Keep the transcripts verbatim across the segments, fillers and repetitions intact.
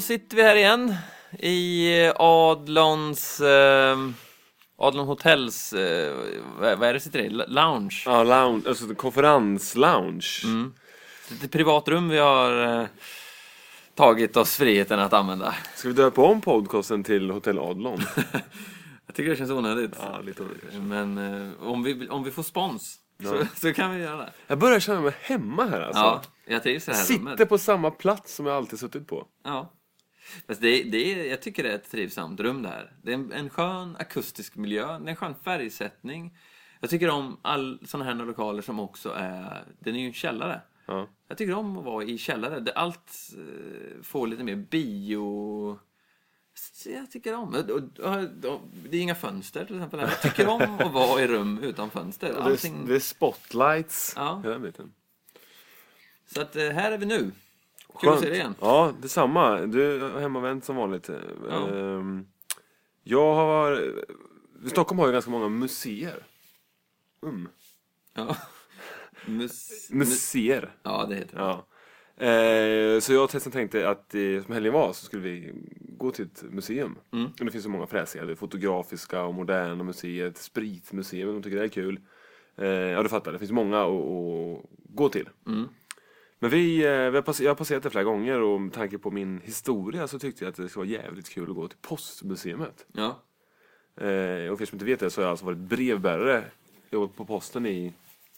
sitter vi här igen i Adlons eh, Adlon Hotels eh, vad är det sitter i? Lounge. Ja, lounge, alltså konferenslounge. Mm. Ett privat rum vi har eh, tagit oss friheten att använda. Ska vi döpa om podcasten till Hotell Adlon? Jag tycker det känns onödigt. Ja, lite onödigt. Men eh, om, vi, om vi får spons ja. så, så kan vi göra det. Jag börjar känna mig hemma här alltså. Ja, jag trivs i det här Sitter rummet. på samma plats som jag alltid suttit på. Ja. Fast det, det är, jag tycker det är ett trivsamt rum det här. Det är en, en skön akustisk miljö, det är en skön färgsättning. Jag tycker om all såna här lokaler som också är, den är ju en källare. Ja. Jag tycker om att vara i källare. Det allt eh, får lite mer bio. Jag tycker om. Och, och, och, det är inga fönster till exempel. Jag tycker om att vara i rum utan fönster. Allting... Det, är, det är spotlights. Ja. Hela biten. Så att här är vi nu. Kul att se dig igen. Ja, detsamma. Du är hemmavänt som vanligt. Ja. Jag har... Stockholm har ju ganska många museer. Um. Ja. Mus... Museer. Ja, det heter det. Ja. Eh, så jag och Tessan tänkte att eh, som helgen var så skulle vi gå till ett museum. Mm. Och det finns så många fräsiga. Det är fotografiska och moderna museet. Spritmuseum, de tycker det är kul. Eh, ja, du fattar. Det finns många att, att gå till. Mm. Men vi, vi har passerat, jag har passerat det flera gånger och med tanke på min historia så tyckte jag att det skulle vara jävligt kul att gå till postmuseet. Ja. Eh, och för er som inte vet det så har jag alltså varit brevbärare. Jobbat på posten i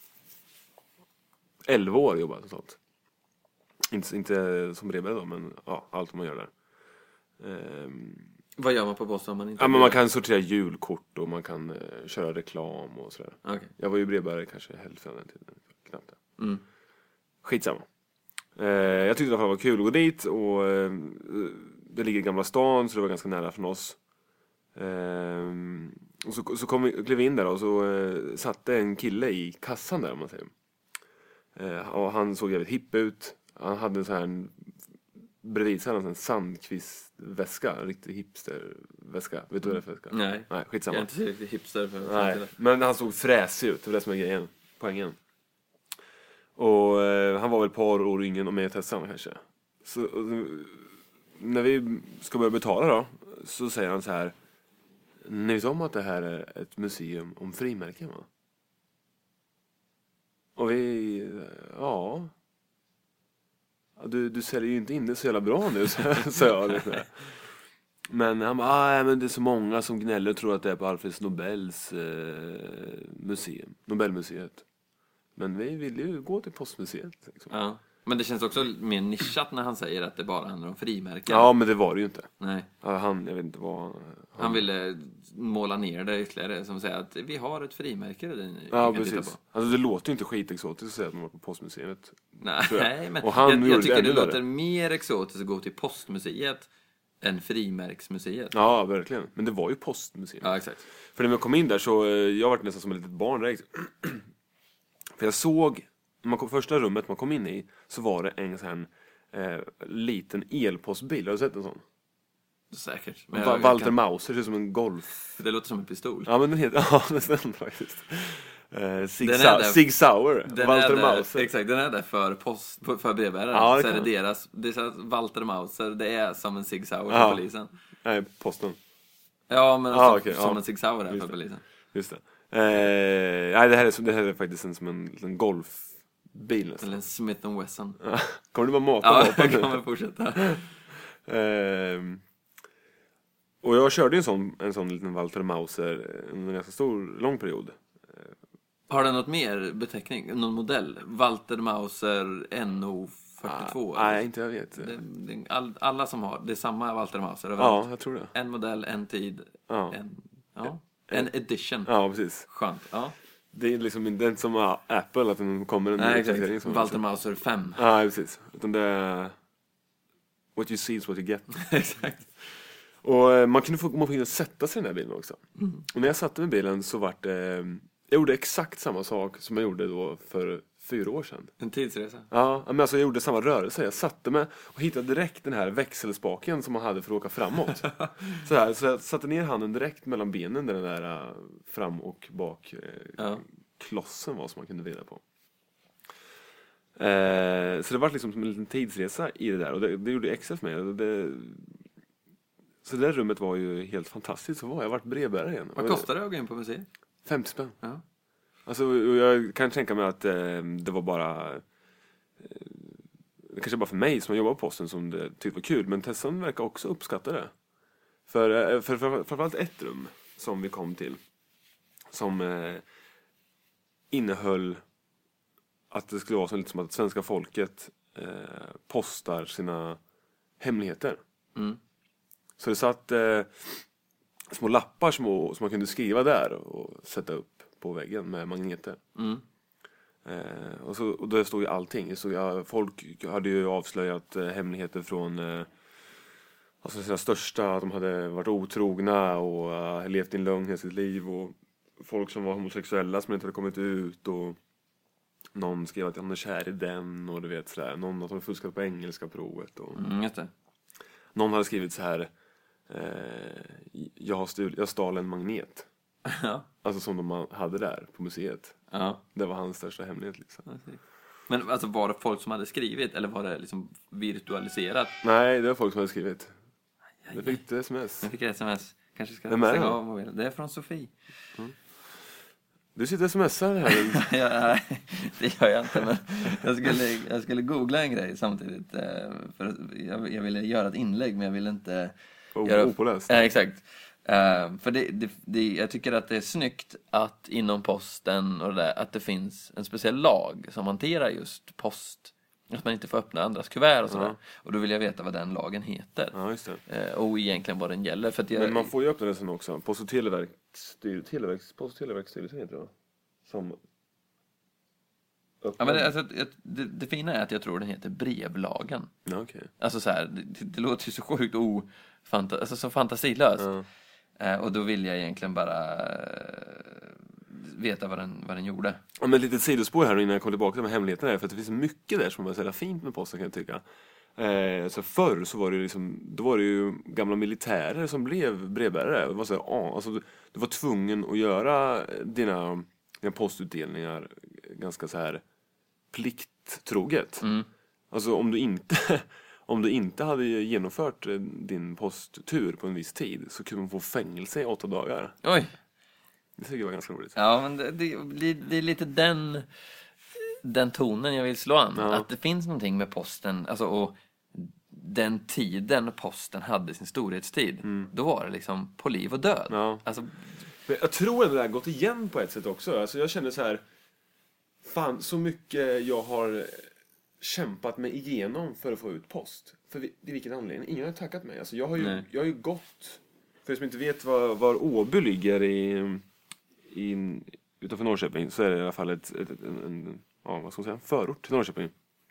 elva år jobbat och sånt. Inte, inte som brevbärare då, men ja, allt man gör där. Eh, Vad gör man på posten om man inte... Ja, men man kan sortera julkort och man kan eh, köra reklam och sådär. Okay. Jag var ju brevbärare kanske hälften av den tiden. Knappt. Mm. Skitsamma. Eh, jag tyckte i alla fall det var kul att gå dit och eh, det ligger i Gamla stan så det var ganska nära från oss. Eh, och så, så kom vi, klev vi in där och så eh, satte en kille i kassan där om man säger. Eh, och han såg jävligt hipp ut. Han hade en sån här bredvid sig en sandkvistväska, en riktig hipsterväska. Vet du vad det är för väska? Nej. Nej, skitsamma. Jag är inte så riktigt hipster för Nej, men han såg fräsig ut, det var det som är grejen, poängen. Och eh, han var väl ett par år yngre än mig och Tessan kanske. Så och, när vi ska börja betala då så säger han så här: ni vet om att det här är ett museum om frimärken, va? Och vi, ja... Du, du säljer ju inte in det så jävla bra nu, så jag lite. Men han bara, ah, men det är så många som gnäller och tror att det är på Alfred Nobels eh, museum, Nobelmuseet. Men vi vill ju gå till postmuseet. Liksom. Ja. Men det känns också mer nischat när han säger att det bara handlar om frimärken. Ja, men det var det ju inte. Nej. Ja, han, jag vet inte vad... Han, han ville måla ner det ytterligare, som säger att vi har ett frimärke där ni ja, kan precis. titta på. Alltså det låter ju inte skitexotiskt att säga att man var på postmuseet. Nej, nej men och han jag, jag tycker det det låter mer exotiskt att gå till postmuseet än frimärksmuseet. Ja, verkligen. Men det var ju postmuseet. Ja, exakt. För när jag kom in där så, jag var nästan som ett litet barn direkt. För jag såg, man kom, första rummet man kom in i så var det en sån här eh, liten elpostbil. Har du sett en sån? Säkert. Men Va- Walter kan... Mauser, det ser ut som en Golf. Det låter som en pistol. Ja, men den heter, ja, det stämmer faktiskt. Eh, Sig, Sa- där, Sig Sauer, Walter där, Mauser. Exakt, den är där för, post, för brevbärare. Ja, det så är kan. det deras, det är så att Walter Mauser, det är som en Sig Sauer ja. för polisen. Nej, posten. Ja, men ah, som, okay. som ja. en Sig Sauer är Just för polisen. Just det. Eh, nej, det här är, det här är faktiskt en, som en liten golfbil nästan. Eller en Smith and Wesson. Kommer du bara mata ja, vapen jag kommer fortsätta. eh, och jag körde en sån, en sån liten Walter Mauser en ganska stor, lång period. Har den något mer beteckning? Någon modell? Walter Mauser N O fyrtiotvå? Ah, nej, inte jag vet. Det, det, all, alla som har, det är samma Walter Mauser överallt. Ja, jag tror det. En modell, en tid, ja. en, ja, en edition. Ja, precis. Skönt, ja. Det är liksom inte den som är Apple, att den kommer en nej, exakt. Walter Mauser fem. Ja, precis. Utan det är what you see is what you get. Exakt. Och man kunde få komma in och sätta sig i den här bilen också. Mm. Och när jag satte mig i bilen så var det... Jag gjorde exakt samma sak som jag gjorde då för fyra år sedan. En tidsresa? Ja, men alltså jag gjorde samma rörelse. Jag satte mig och hittade direkt den här växelspaken som man hade för att åka framåt. så, här, så jag satte ner handen direkt mellan benen där den där fram- och bak ja. klossen var som man kunde vrida på. Eh, så det var liksom som en liten tidsresa i det där. Och det, det gjorde extra för mig. Och det, så det där rummet var ju helt fantastiskt. Så var jag varit brevbärare igen. Vad kostar det att gå in på museet? femtio spänn. Ja. Alltså, jag kan tänka mig att eh, det var bara... Eh, det kanske bara för mig som jobbar på posten som det tyckte var kul. Men Tessan verkar också uppskatta det. För, för, för framförallt ett rum som vi kom till. Som eh, innehöll att det skulle vara så lite som att svenska folket eh, postar sina hemligheter. Mm. Så det satt eh, små lappar små, som man kunde skriva där och sätta upp på väggen med magneter. Mm. Eh, och, så, och där stod ju allting. Så jag, folk hade ju avslöjat eh, hemligheter från eh, alltså sina största, att de hade varit otrogna och uh, levt i en lögn hela sitt liv. Och folk som var homosexuella som inte hade kommit ut. Och någon skrev att han är kär i den. Och du vet sådär. Någon att de fuskat på engelska provet. Och Mm, just det. någon hade skrivit så här: eh, jag, har stul, jag stal en magnet. Ja. Alltså som de hade där på museet. Ja. Det var hans största hemlighet liksom. Men alltså var det folk som hade skrivit eller var det liksom virtualiserat? Nej, det var folk som hade skrivit. Jag fick ett sms. Jag fick ett sms. Kanske ska Vem är stänga det? av mobilen. Det är från Sofie. Mm. Du sitter och smsar här. ja, nej, det gör jag inte. Men jag skulle, jag skulle googla en grej samtidigt. För jag, jag ville göra ett inlägg men jag ville inte... Oh, göra... opåläst. Ja, exakt. Uh, för det, det, det, jag tycker att det är snyggt att inom posten och det där, att det finns en speciell lag som hanterar just post. Att man inte får öppna andras kuvert och sådär. Ja. Och då vill jag veta vad den lagen heter. Ja, just det. Uh, och egentligen vad den gäller. För att jag, Men man får ju öppna den sen också. Post- och televerksstyrelsen, televerks, Post- och televerksstyrelsen heter det va? Som ja, men det, alltså, det, det, det fina är att jag tror den heter brevlagen. Ja, okej. Okay. Alltså så här, det, det låter ju så sjukt ofanta, alltså så fantasilöst. Ja. Uh, och då vill jag egentligen bara uh, veta vad den, vad den gjorde. Ja, men lite sidospår här innan jag kommer tillbaka till de här hemligheterna. För att det finns mycket där som är så fint med posten kan jag tycka. Eh, så förr så var det liksom, då var det ju gamla militärer som blev brevbärare. Det var så här, ah, alltså, du, du var tvungen att göra dina, dina postutdelningar ganska så här plikttroget. Mm. Alltså om du inte om du inte hade genomfört din posttur på en viss tid så kunde man få fängelse i åtta dagar. Oj! Det tycker jag var ganska roligt. Ja, men det, det, det är lite den den tonen jag vill slå an. Ja. Att det finns någonting med posten, alltså, och den tiden posten hade sin storhetstid, mm. då var det liksom på liv och död. Ja. Alltså, men jag tror att det där gått igen på ett sätt också. Alltså jag känner så här, fan så mycket jag har kämpat mig igenom för att få ut post. För vi, i vilken anledning? Ingen har tackat mig. Alltså jag har ju, jag har ju gått, för er som inte vet var, var Åby ligger i, i, utanför Norrköping, så är det i alla fall ett, ett, ett, en, en ja, vad ska man säga, förort till Norrköping.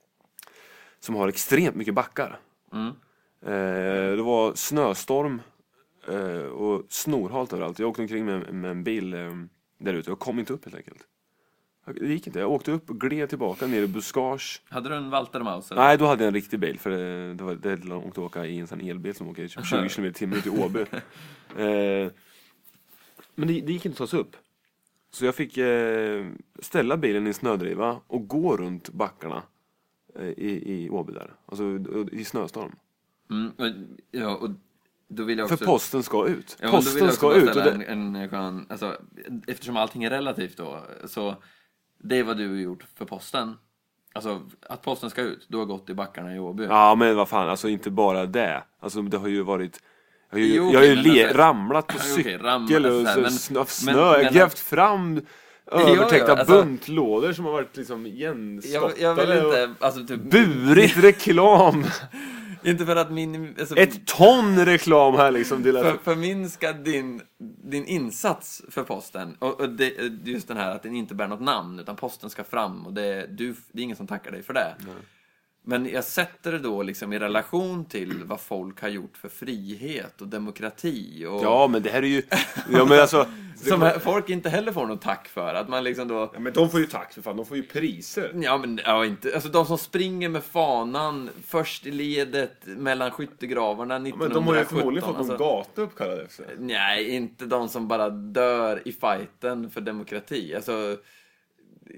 Som har extremt mycket backar. Mm. Eh, det var snöstorm eh, och snorhalt överallt. Jag åkte omkring med, med en bil eh, där ute och kom inte upp helt enkelt. Det gick inte. Jag åkte upp och gled tillbaka ner i buskage. Hade du en Walter Mauser? Nej, då hade jag en riktig bil. För det, det var det långt att åka i en sån elbil som åker tjugo kilometer i timmen ut i Åby. eh, men det, det gick inte att ta sig upp. Så jag fick eh, ställa bilen i en snödriva och gå runt backarna eh, i, i Åby där. Alltså i snöstorm. Mm, och, ja, och då vill jag också... För posten ska ut. Ja, posten då vill jag ska också ut. ställa Det... en, en skön, alltså, eftersom allting är relativt då, så det är vad du har gjort för posten. Alltså, att posten ska ut, du har gått i backarna i Åby. Ja, men vad fan, alltså inte bara det. Alltså det har ju varit... Jag har ju, Jo, jag har ju okej, le, alltså, ramlat på ja, cykel okej, ramlat, och så här, så men- snö, snö men- men- grävt fram övertäckta ja, alltså- buntlådor som har varit liksom jag, igenskottade jag vill och inte, alltså typ, burit reklam. inte för att min, alltså, Ett ton reklam här liksom. Till för, förminska din, din insats för posten. Och, och det, just den här att den inte bär något namn, utan posten ska fram. Och det, du, det är ingen som tackar dig för det. Nej. Men jag sätter det då liksom i relation till vad folk har gjort för frihet och demokrati. Och, Ja, men det här är ju... Ja, men alltså... som här, folk inte heller får något tack för. Att man liksom då... Ja, men de får ju tack för fan. De får ju priser. Ja, men ja, inte, alltså de som springer med fanan först i ledet mellan skyttegravarna Men nittonhundrasjutton. de har ju förmodligen fått alltså, någon gata uppkallad efter. nej, inte de som bara dör i fighten för demokrati. Alltså,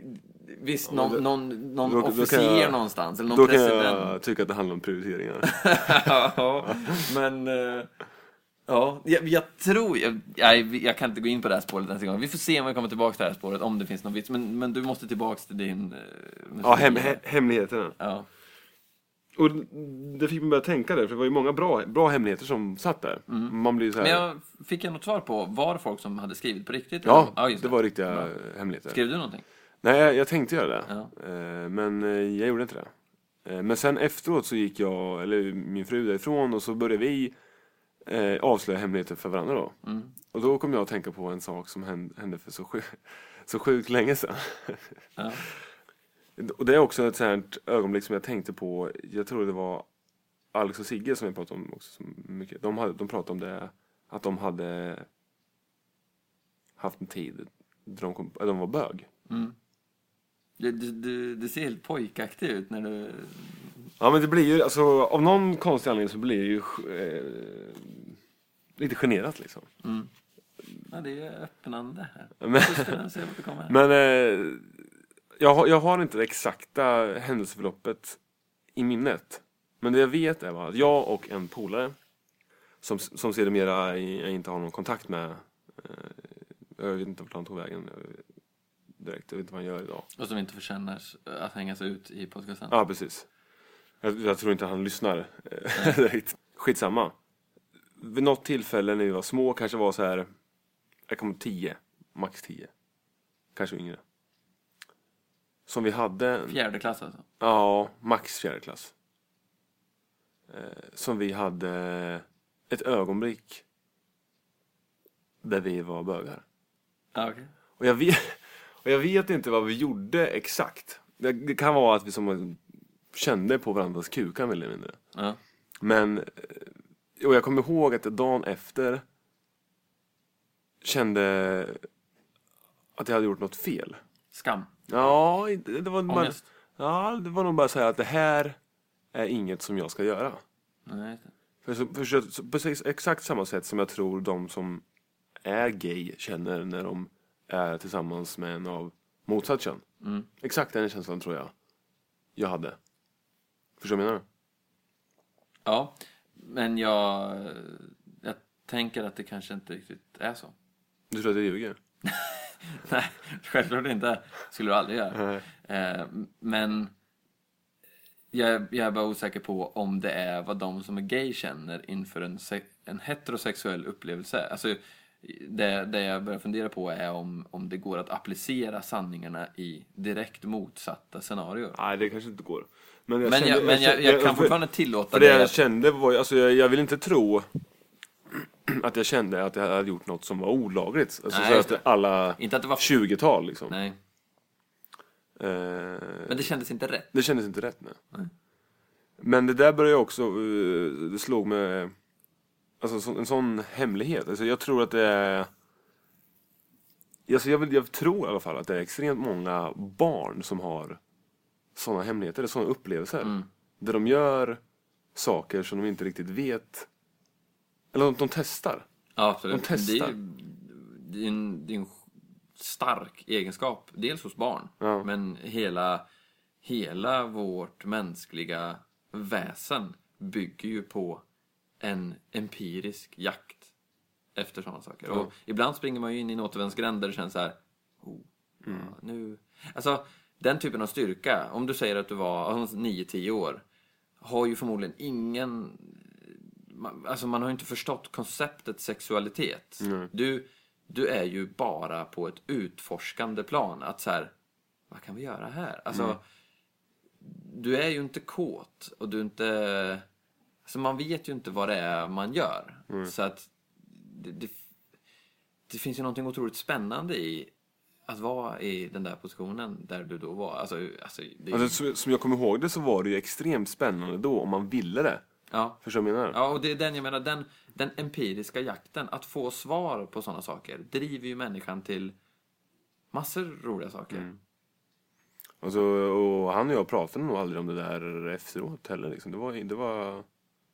Visst, Ja, någon, det, någon, någon då, officer då jag, någonstans, eller någon då president. Då kan jag tycka att det handlar om prioriteringar. Ja, men... Uh, ja, jag, jag tror... Jag, jag, jag kan inte gå in på det här spåret ens en gång. Vi får se om vi kommer tillbaka till det här spåret, om det finns någon vits. Men, men du måste tillbaka till din... Uh, ja, hem, he, hemligheterna. Ja. Och det fick mig börja tänka där, för det var ju många bra, bra hemligheter som satt där. Mm. Man blir så här... Men jag fick jag något svar på, var det folk som hade skrivit på riktigt? Ja, ja just det. det var riktiga ja. hemligheter. Skrev du någonting? Nej, jag, jag tänkte göra det. Ja. Men jag gjorde inte det. Men sen efteråt så gick jag, eller min fru därifrån, och så började vi eh, avslöja hemligheter för varandra då. Mm. Och då kom jag att tänka på en sak som hände för så, sjuk, så sjukt länge sedan. Ja. Och det är också ett sånt ögonblick som jag tänkte på. Jag tror det var Alex och Sigge som vi pratade om också så mycket. De, hade, de pratade om det, att de hade haft en tid där de, kom, de var bög. Mm. Du, du, du ser helt pojkaktig ut när du... Ja, men det blir ju, alltså av någon konstig anledning så blir det ju eh, lite generat liksom. Mm. Ja, det är ju öppnande här. Men, men eh, jag, har, jag har inte det exakta händelseförloppet i minnet. Men det jag vet är att jag och en polare som, som sedermera jag inte har någon kontakt med, eh, jag vet inte vart han tog vägen direkt, jag vet inte vad han gör idag. Och som inte förtjänar att hängas ut i podcasten. Ja, precis. Jag, jag tror inte han lyssnar direkt. Skitsamma. Vid något tillfälle när vi var små, kanske var så här, jag kommer tio, max tio. Kanske yngre. Som vi hade... Fjärde klass alltså? Ja, max fjärde klass. Eh, som vi hade ett ögonblick där vi var bögar. Ja, okej. Okay. Och jag vet, och jag vet inte vad vi gjorde exakt. Det, det kan vara att vi som kände på varandras kukar eller mindre. Ja. Men, och jag kommer ihåg att dagen efter kände att jag hade gjort något fel. Skam? Ja, det var bara, Ångest? ja, det var nog bara så här att det här är inget som jag ska göra. Nej. För, så, för så, på exakt samma sätt som jag tror de som är gay känner när de är tillsammans med en av motsatt kön. Mm. Exakt den känslan tror jag jag hade. Förstår du vad jag menar? Ja, men jag, jag tänker att det kanske inte riktigt är så. Du tror att jag ljuger? Nej, självklart inte. Skulle du aldrig göra. Eh, men jag, jag är bara osäker på om det är vad de som är gay känner inför en, en heterosexuell upplevelse. Alltså, det, det jag börjar fundera på är om, om det går att applicera sanningarna i direkt motsatta scenarier. Nej, det kanske inte går. Men jag, men kände, jag, men jag, jag, jag kan för, fortfarande tillåta för det. För det jag att... kände var, alltså jag, jag vill inte tro att jag kände att jag hade gjort något som var olagligt. Alltså Nej, så att alla inte att det var... tjugotal liksom. Nej. Eh, men det kändes inte rätt. Det kändes inte rätt, nej. nej. Men det där började också, det slog med, alltså en sån hemlighet. Alltså jag tror att det är, alltså jag, vill, jag tror i alla fall att det är extremt många barn som har såna hemligheter, såna upplevelser. Mm. Där de gör saker som de inte riktigt vet. Eller de, de testar. Ja, absolut. De testar. Det är, det är en, det är en stark egenskap. Dels hos barn. Ja. Men hela, hela vårt mänskliga väsen bygger ju på en empirisk jakt efter sådana saker. Ja. Och ibland springer man ju in i en återvändsgränd där det känns så här. Oh, mm. ja, nu... Alltså, den typen av styrka, om du säger att du var nio tio år, har ju förmodligen ingen... Alltså man har ju inte förstått konceptet sexualitet. Mm. Du, du är ju bara på ett utforskande plan. Att så här, vad kan vi göra här? Alltså, mm. du är ju inte kåt. Och du är inte... Alltså man vet ju inte vad det är man gör. Mm. Så att det, det, det finns ju någonting otroligt spännande i att vara i den där positionen där du då var. Alltså, alltså, det är... alltså, som jag kommer ihåg det så var det ju extremt spännande då om man ville det. Ja. Förstår du vad jag menar? Ja, och det är den jag menar, den, den empiriska jakten, att få svar på sådana saker, driver ju människan till massor roliga saker. Mm. Alltså, och han och jag pratade nog aldrig om det där efteråt heller. Liksom. Det var det var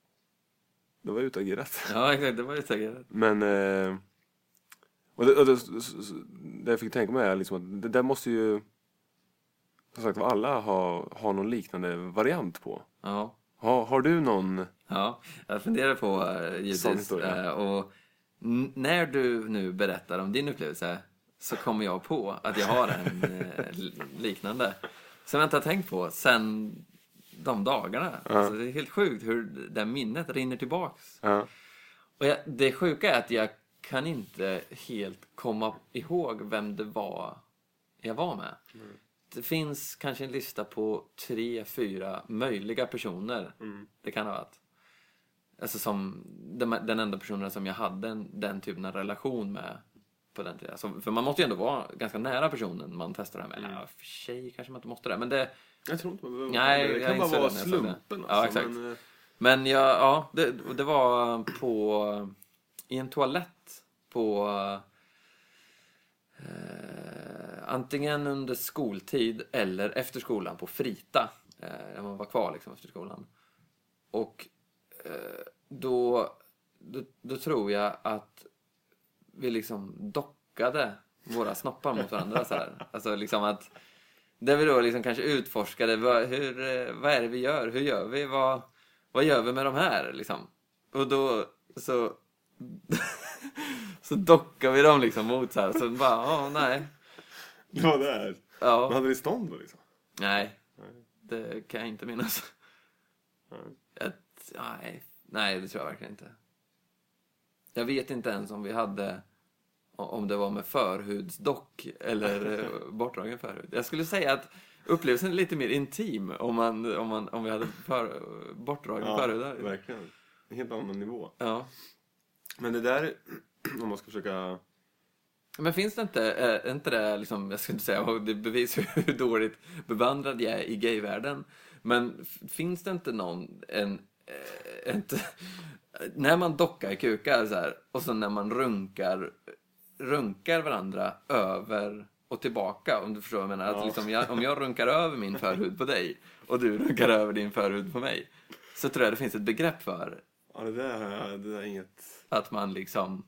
det var utagerat. Ja, exakt, det var utagerat. Men eh, och det, och det, det jag fick tänka mig är liksom att det där måste ju som sagt alla har, har någon liknande variant på. Ja. Har, har du någon? Ja, jag funderar på uh, givetvis. Uh, och n- när du nu berättar om din upplevelse så kommer jag på att jag har en uh, liknande. Som jag inte har tänkt på sen de dagarna. Ja. Alltså, det är helt sjukt hur det minnet rinner tillbaks. Ja. Och jag, det sjuka är att jag kan inte helt komma ihåg vem det var jag var med. Mm. Det finns kanske en lista på tre, fyra möjliga personer. Mm. Det kan ha varit. Alltså som den, den enda personen som jag hade en, den typen av relation med på den tiden. Alltså, för man måste ju ändå vara ganska nära personen man testar det här med. Mm. Eller ja, för sig kanske man inte måste det. Men det... Jag tror inte man behöver. Nej, det kan bara vara slumpen. Alltså, ja, exakt. Men, men jag, ja, det, det var på... I en toalett på... Eh, antingen under skoltid eller efter skolan på Frita. Eh, när man var kvar liksom efter skolan. Och eh, då, då, då tror jag att vi liksom dockade våra snoppar mot varandra så här. Alltså liksom att där vi då liksom kanske utforskade vad, hur, vad är det vi gör? Hur gör vi? Vad, vad gör vi med de här liksom? Och då så så dockar vi dem liksom mot så här. Så bara, åh nej. Det var där. Ja. Men hade det stånd då liksom? Nej. Nej. Det kan jag inte minnas. Nej. Ett, nej. Nej, det tror jag verkligen inte. Jag vet inte ens om vi hade... Om det var med förhudsdock eller bortdragen förhud. Jag skulle säga att upplevelsen är lite mer intim om, man, om, man, om vi hade för, bortdragen ja, förhudar. Verkligen. En helt annan nivå. Ja. Men det där, om man ska försöka... Men finns det inte, är inte det liksom, jag ska inte säga, det bevisar hur dåligt bevandrad jag är i gayvärlden. Men finns det inte någon, en, en, när man dockar kukar så här, och så när man runkar, runkar varandra över och tillbaka, om du förstår vad jag menar. Ja. Att liksom jag, om jag runkar över min förhud på dig och du runkar över din förhud på mig, så tror jag det finns ett begrepp för. Ja, det där, det där är inget... Att man liksom...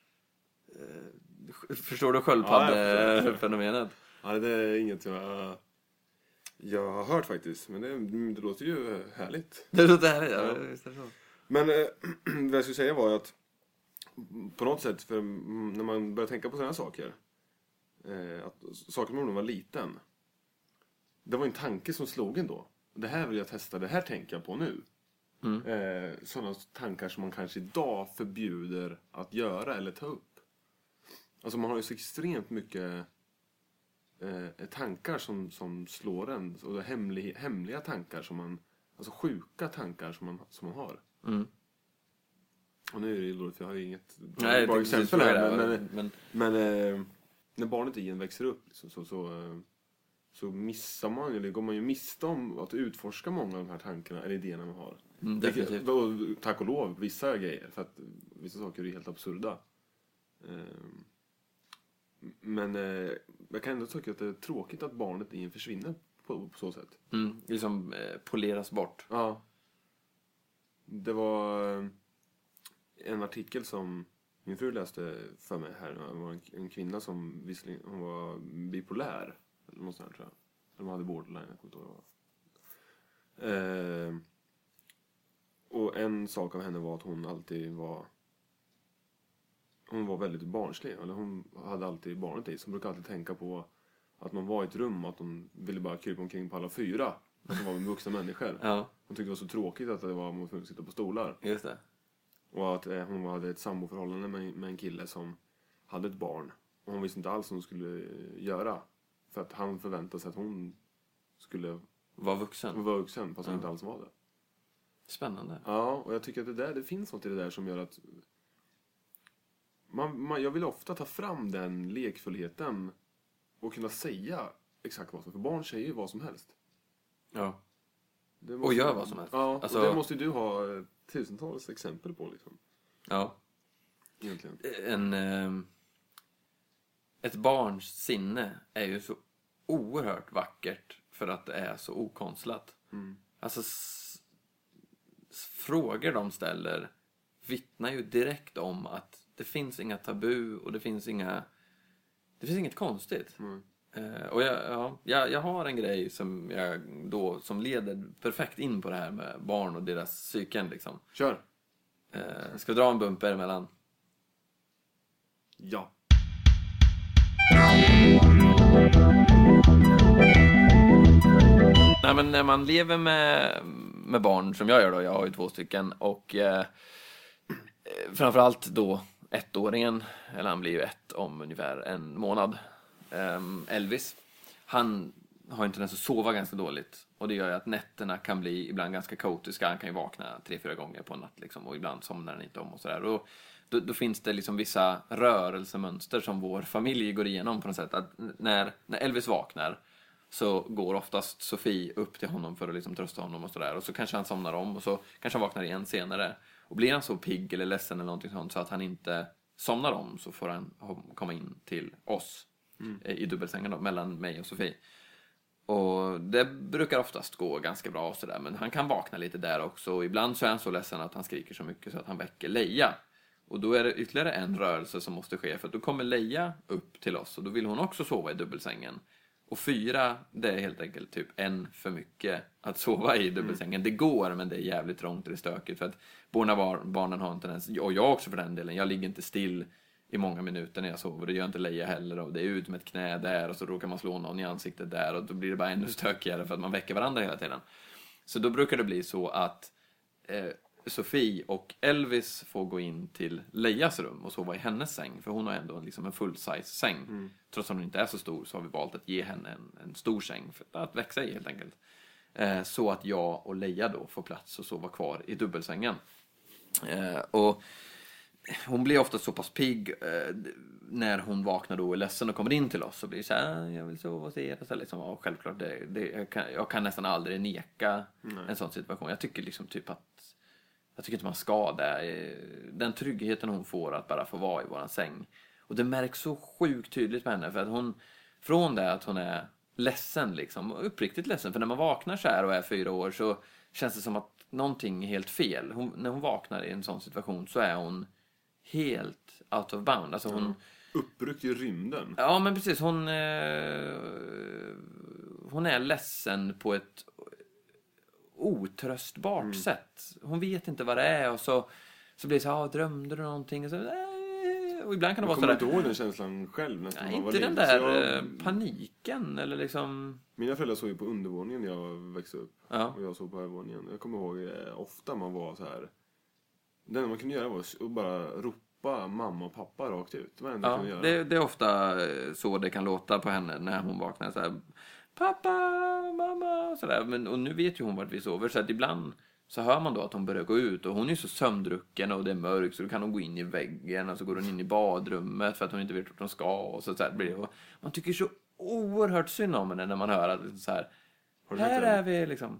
Eh, förstår du sköldpaddefenomenet? Ja, ja, det är inget jag, jag har hört faktiskt. Men det, det låter ju härligt. Det låter härligt, ja. Ja. Visst är det så. Men eh, vad jag skulle säga var att på något sätt, för när man börjar tänka på sådana saker, eh, att saker när man var liten, det var en tanke som slog en då. Det här vill jag testa, det här tänker jag på nu. Mm. Eh, sådana tankar som man kanske idag förbjuder att göra eller ta upp. Alltså man har ju så extremt mycket eh, tankar som, som slår en. Och hemlig, hemliga tankar som man, alltså sjuka tankar som man, som man har. Mm. Och nu är det ju dåligt för jag har ju inget Nej, bra exempel här. Men, men, men, men eh, när barnet i en växer upp liksom, så, så, eh, så missar man, eller går man ju miste om att utforska många av de här tankarna eller idéerna man har. Mm, definitivt. Och, tack och lov, vissa grejer. För att vissa saker är helt absurda. Men jag kan ändå tycka att det är tråkigt att barnet i en försvinner på, på så sätt. Mm, liksom eh, poleras bort. Ja. Det var en artikel som min fru läste för mig här. Det var en, en kvinna som visserligen, hon var bipolär. Eller något sånt här, tror jag. Eller hon hade borderline, jag kommer inte ihåg vad det var. Eh, och en sak av henne var att hon alltid var... Hon var väldigt barnslig. Eller hon hade alltid barnet i. Så hon brukade alltid tänka på att man var i ett rum och att hon ville bara krypa omkring på alla fyra. Att hon var med vuxna människor. Ja. Hon tyckte det var så tråkigt att det var att man kunde sitta på stolar. Just det. Och att eh, hon hade ett samboförhållande med, med en kille som hade ett barn. Och hon visste inte alls vad hon skulle göra. För att han förväntade sig att hon skulle vara vuxen. Vara vuxen, fast hon ja. inte alls var det. Spännande. Ja, och jag tycker att det, där, det finns något i det där som gör att... Man, man, jag vill ofta ta fram den lekfullheten och kunna säga exakt vad som... För barn säger ju vad som helst. Ja. Måste, och gör vad som helst. Ja, alltså... och det måste du ha tusentals exempel på liksom. Ja. Egentligen. En, eh, ett barns sinne är ju så oerhört vackert för att det är så okonstlat. Mm. Alltså s- frågor de ställer vittnar ju direkt om att det finns inga tabu och det finns inga det finns inget konstigt. Mm. Eh, och jag, ja, jag, jag har en grej som, jag då, som leder perfekt in på det här med barn och deras psyken. Liksom. Kör. Eh, ska vi dra en bumper emellan? Ja. Nej, men när man lever med, med barn som jag gör då, jag har ju två stycken, och eh, framförallt då ettåringen, eller han blir ju ett om ungefär en månad, eh, Elvis, han har en tendens att sova ganska dåligt, och det gör ju att nätterna kan bli ibland ganska kaotiska. Han kan ju vakna tre, fyra gånger på en natt liksom, och ibland somnar han inte om och sådär, och då, då finns det liksom vissa rörelsemönster som vår familj går igenom på något sätt, att när, när Elvis vaknar så går oftast Sofie upp till honom för att liksom trösta honom och sådär. Och så kanske han somnar om och så kanske han vaknar igen senare. Och blir han så pigg eller ledsen eller någonting sånt så att han inte somnar om, så får han komma in till oss mm. i dubbelsängen då, mellan mig och Sofie. Och det brukar oftast gå ganska bra och sådär. Men han kan vakna lite där också. Och ibland så är han så ledsen att han skriker så mycket så att han väcker Leia. Och då är det ytterligare en rörelse som måste ske. För att då kommer Leia upp till oss och då vill hon också sova i dubbelsängen. Och fyra, det är helt enkelt typ en för mycket att sova i dubbelsängen. Mm. Det går, men det är jävligt trångt och det är stökigt. För att båda barnen har en tendens, och jag också för den delen, jag ligger inte still i många minuter när jag sover. Det gör inte Leia heller. Och det är ut med ett knä där och så råkar man slå någon i ansiktet där. Och då blir det bara ännu stökigare för att man väcker varandra hela tiden. Så då brukar det bli så att eh, Sofie och Elvis får gå in till Leias rum och sova i hennes säng. För hon har ändå liksom en full-size säng. Mm. Trots att hon inte är så stor så har vi valt att ge henne en, en stor säng för att växa i helt enkelt. Eh, så att jag och Leia då får plats och sova kvar i dubbelsängen. Eh, och hon blir ofta så pass pigg eh, när hon vaknar då och är ledsen och kommer in till oss. Så blir det så här, jag vill sova och se. Så liksom, och självklart, det, det, jag, kan, jag kan nästan aldrig neka Nej. en sån situation. Jag tycker liksom typ att Jag tycker inte man ska det. Den tryggheten hon får att bara få vara i våran säng. Och det märks så sjukt tydligt med henne. För att hon, från det att hon är ledsen liksom, uppriktigt ledsen. För när man vaknar så här och är fyra år så känns det som att någonting är helt fel. Hon, när hon vaknar i en sån situation så är hon helt out of bound. Alltså hon... Mm. Uppryckt i rymden. Ja, men precis. Hon, eh, hon är ledsen på ett otröstbart mm. sätt. Hon vet inte vad det är och så, så blir det så här, ah, drömde du någonting? Och, så, äh, och ibland kan det vara så där. Jag kommer inte ihåg den känslan själv. Nästan Nej, inte den där jag... paniken eller liksom... Mina föräldrar såg ju på undervåningen när jag växte upp. Ja. Och jag såg på övervåningen. Jag kommer ihåg eh, ofta man var så här. Det enda man kunde göra var att bara ropa mamma och pappa rakt ut. Det var det enda ja, kunde göra. Det, det är ofta så det kan låta på henne när hon vaknar så här. Pappa, mamma och sådär. Men, och nu vet ju hon vart vi sover. Så att ibland så hör man då att hon börjar gå ut. Och hon är så sömndrucken och det är mörkt. Så då kan hon gå in i väggen. Och så går hon in i badrummet för att hon inte vet vart hon ska. Och så, så här blir det. Och man tycker så oerhört synd om henne när man hör att så här. Här är vi liksom.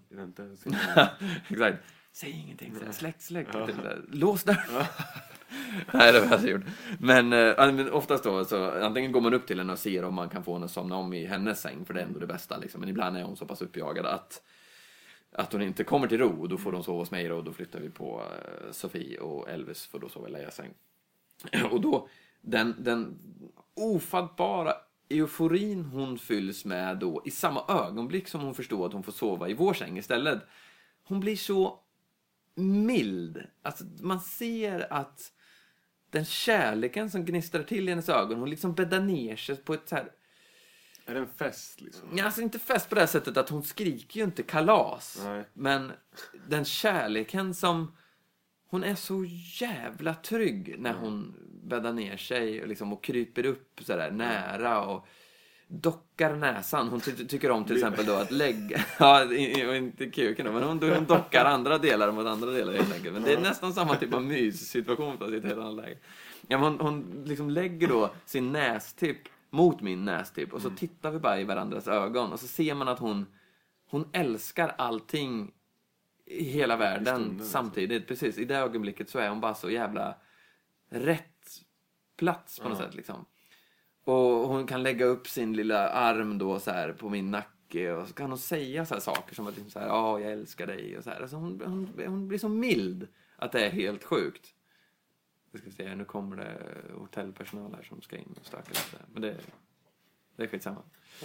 Exakt. Säg ingenting. Så här, släck, släck. Ja. Lås där. Ja. Nej, det var jag gjort. Men, äh, men oftast då så antingen går man upp till henne och ser om man kan få henne att somna om i hennes säng, för det är ändå det bästa liksom. Men ibland är hon så pass uppjagad att att hon inte kommer till ro. Då får de sova hos mig och då flyttar vi på uh, Sofie och Elvis får då sova i Leias säng. Och då den, den ofattbara euforin hon fylls med då i samma ögonblick som hon förstår att hon får sova i vår säng istället. Hon blir så mild. Alltså man ser att den kärleken som gnistrar till i hennes ögon, hon liksom bäddar ner sig på ett så här... Är det en fest liksom? Ja, alltså inte fest på det här sättet att hon skriker ju inte kalas. Nej. Men den kärleken som... Hon är så jävla trygg när hon bäddar ner sig och, liksom, och kryper upp så där nära och dockar näsan. Hon ty- tycker om till exempel då att lägga... Ja, inte kuken då, men hon, hon dockar andra delar mot andra delar helt enkelt. Men det är nästan samma typ av mys-situation fast i ett helt annat läge. Ja, hon, hon liksom lägger då sin nästipp mot min nästipp och så mm. tittar vi bara i varandras ögon och så ser man att hon hon älskar allting i hela världen I stunden, samtidigt. Alltså. Precis, i det ögonblicket så är hon bara så jävla rätt plats på något mm. sätt liksom. Och hon kan lägga upp sin lilla arm då så här på min nacke och så kan hon säga så här saker som att liksom så här, ja, jag älskar dig och så här. Alltså hon, hon, hon blir så mild att det är helt sjukt. Jag ska se, nu kommer det hotellpersonal här som ska in och stöka lite. Men det Det är skitsamma.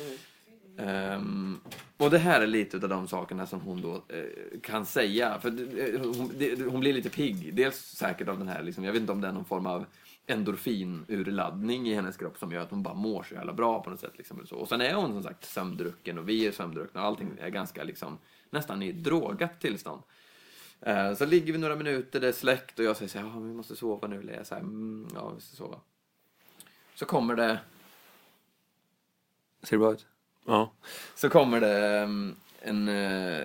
Um, och det här är lite av de sakerna som hon då uh, kan säga. För uh, hon, det, hon blir lite pigg. Dels säkert av den här, liksom, jag vet inte om det är någon form av endorfinurladdning i hennes kropp som gör att hon bara mår så jävla bra på något sätt. Liksom, och, så. Och sen är hon som sagt sömndrucken och vi är sömndruckna och allting är ganska liksom, nästan i drogat tillstånd. Uh, så ligger vi några minuter, det är släckt och jag säger så här, ja, vi måste sova nu. Eller jag säger, mm, ja, vi måste sova. Så kommer det... Ser du bra ut? Ja. Så kommer det um, en uh,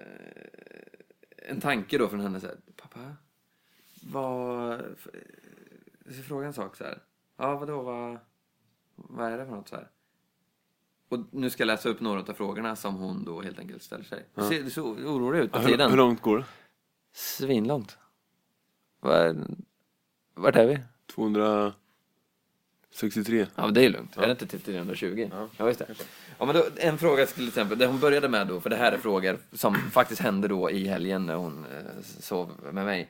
en tanke då från henne så här, pappa, vad... Jag ska fråga en sak så här. Ja, vadå, vad, vad är det för något så här? Och nu ska jag läsa upp några av frågorna som hon då helt enkelt ställer sig. Ja. Du ser så orolig ut på hur, tiden. Hur långt går det? Svinlångt. Var, vart är vi? tvåhundrasextiotre. Ja, men det är lugnt. Ja. Är det inte till trehundratjugo? Ja, ja just det. Ja, men då, en fråga till exempel, det hon började med då, för det här är frågor som faktiskt hände då i helgen när hon eh, sov med mig.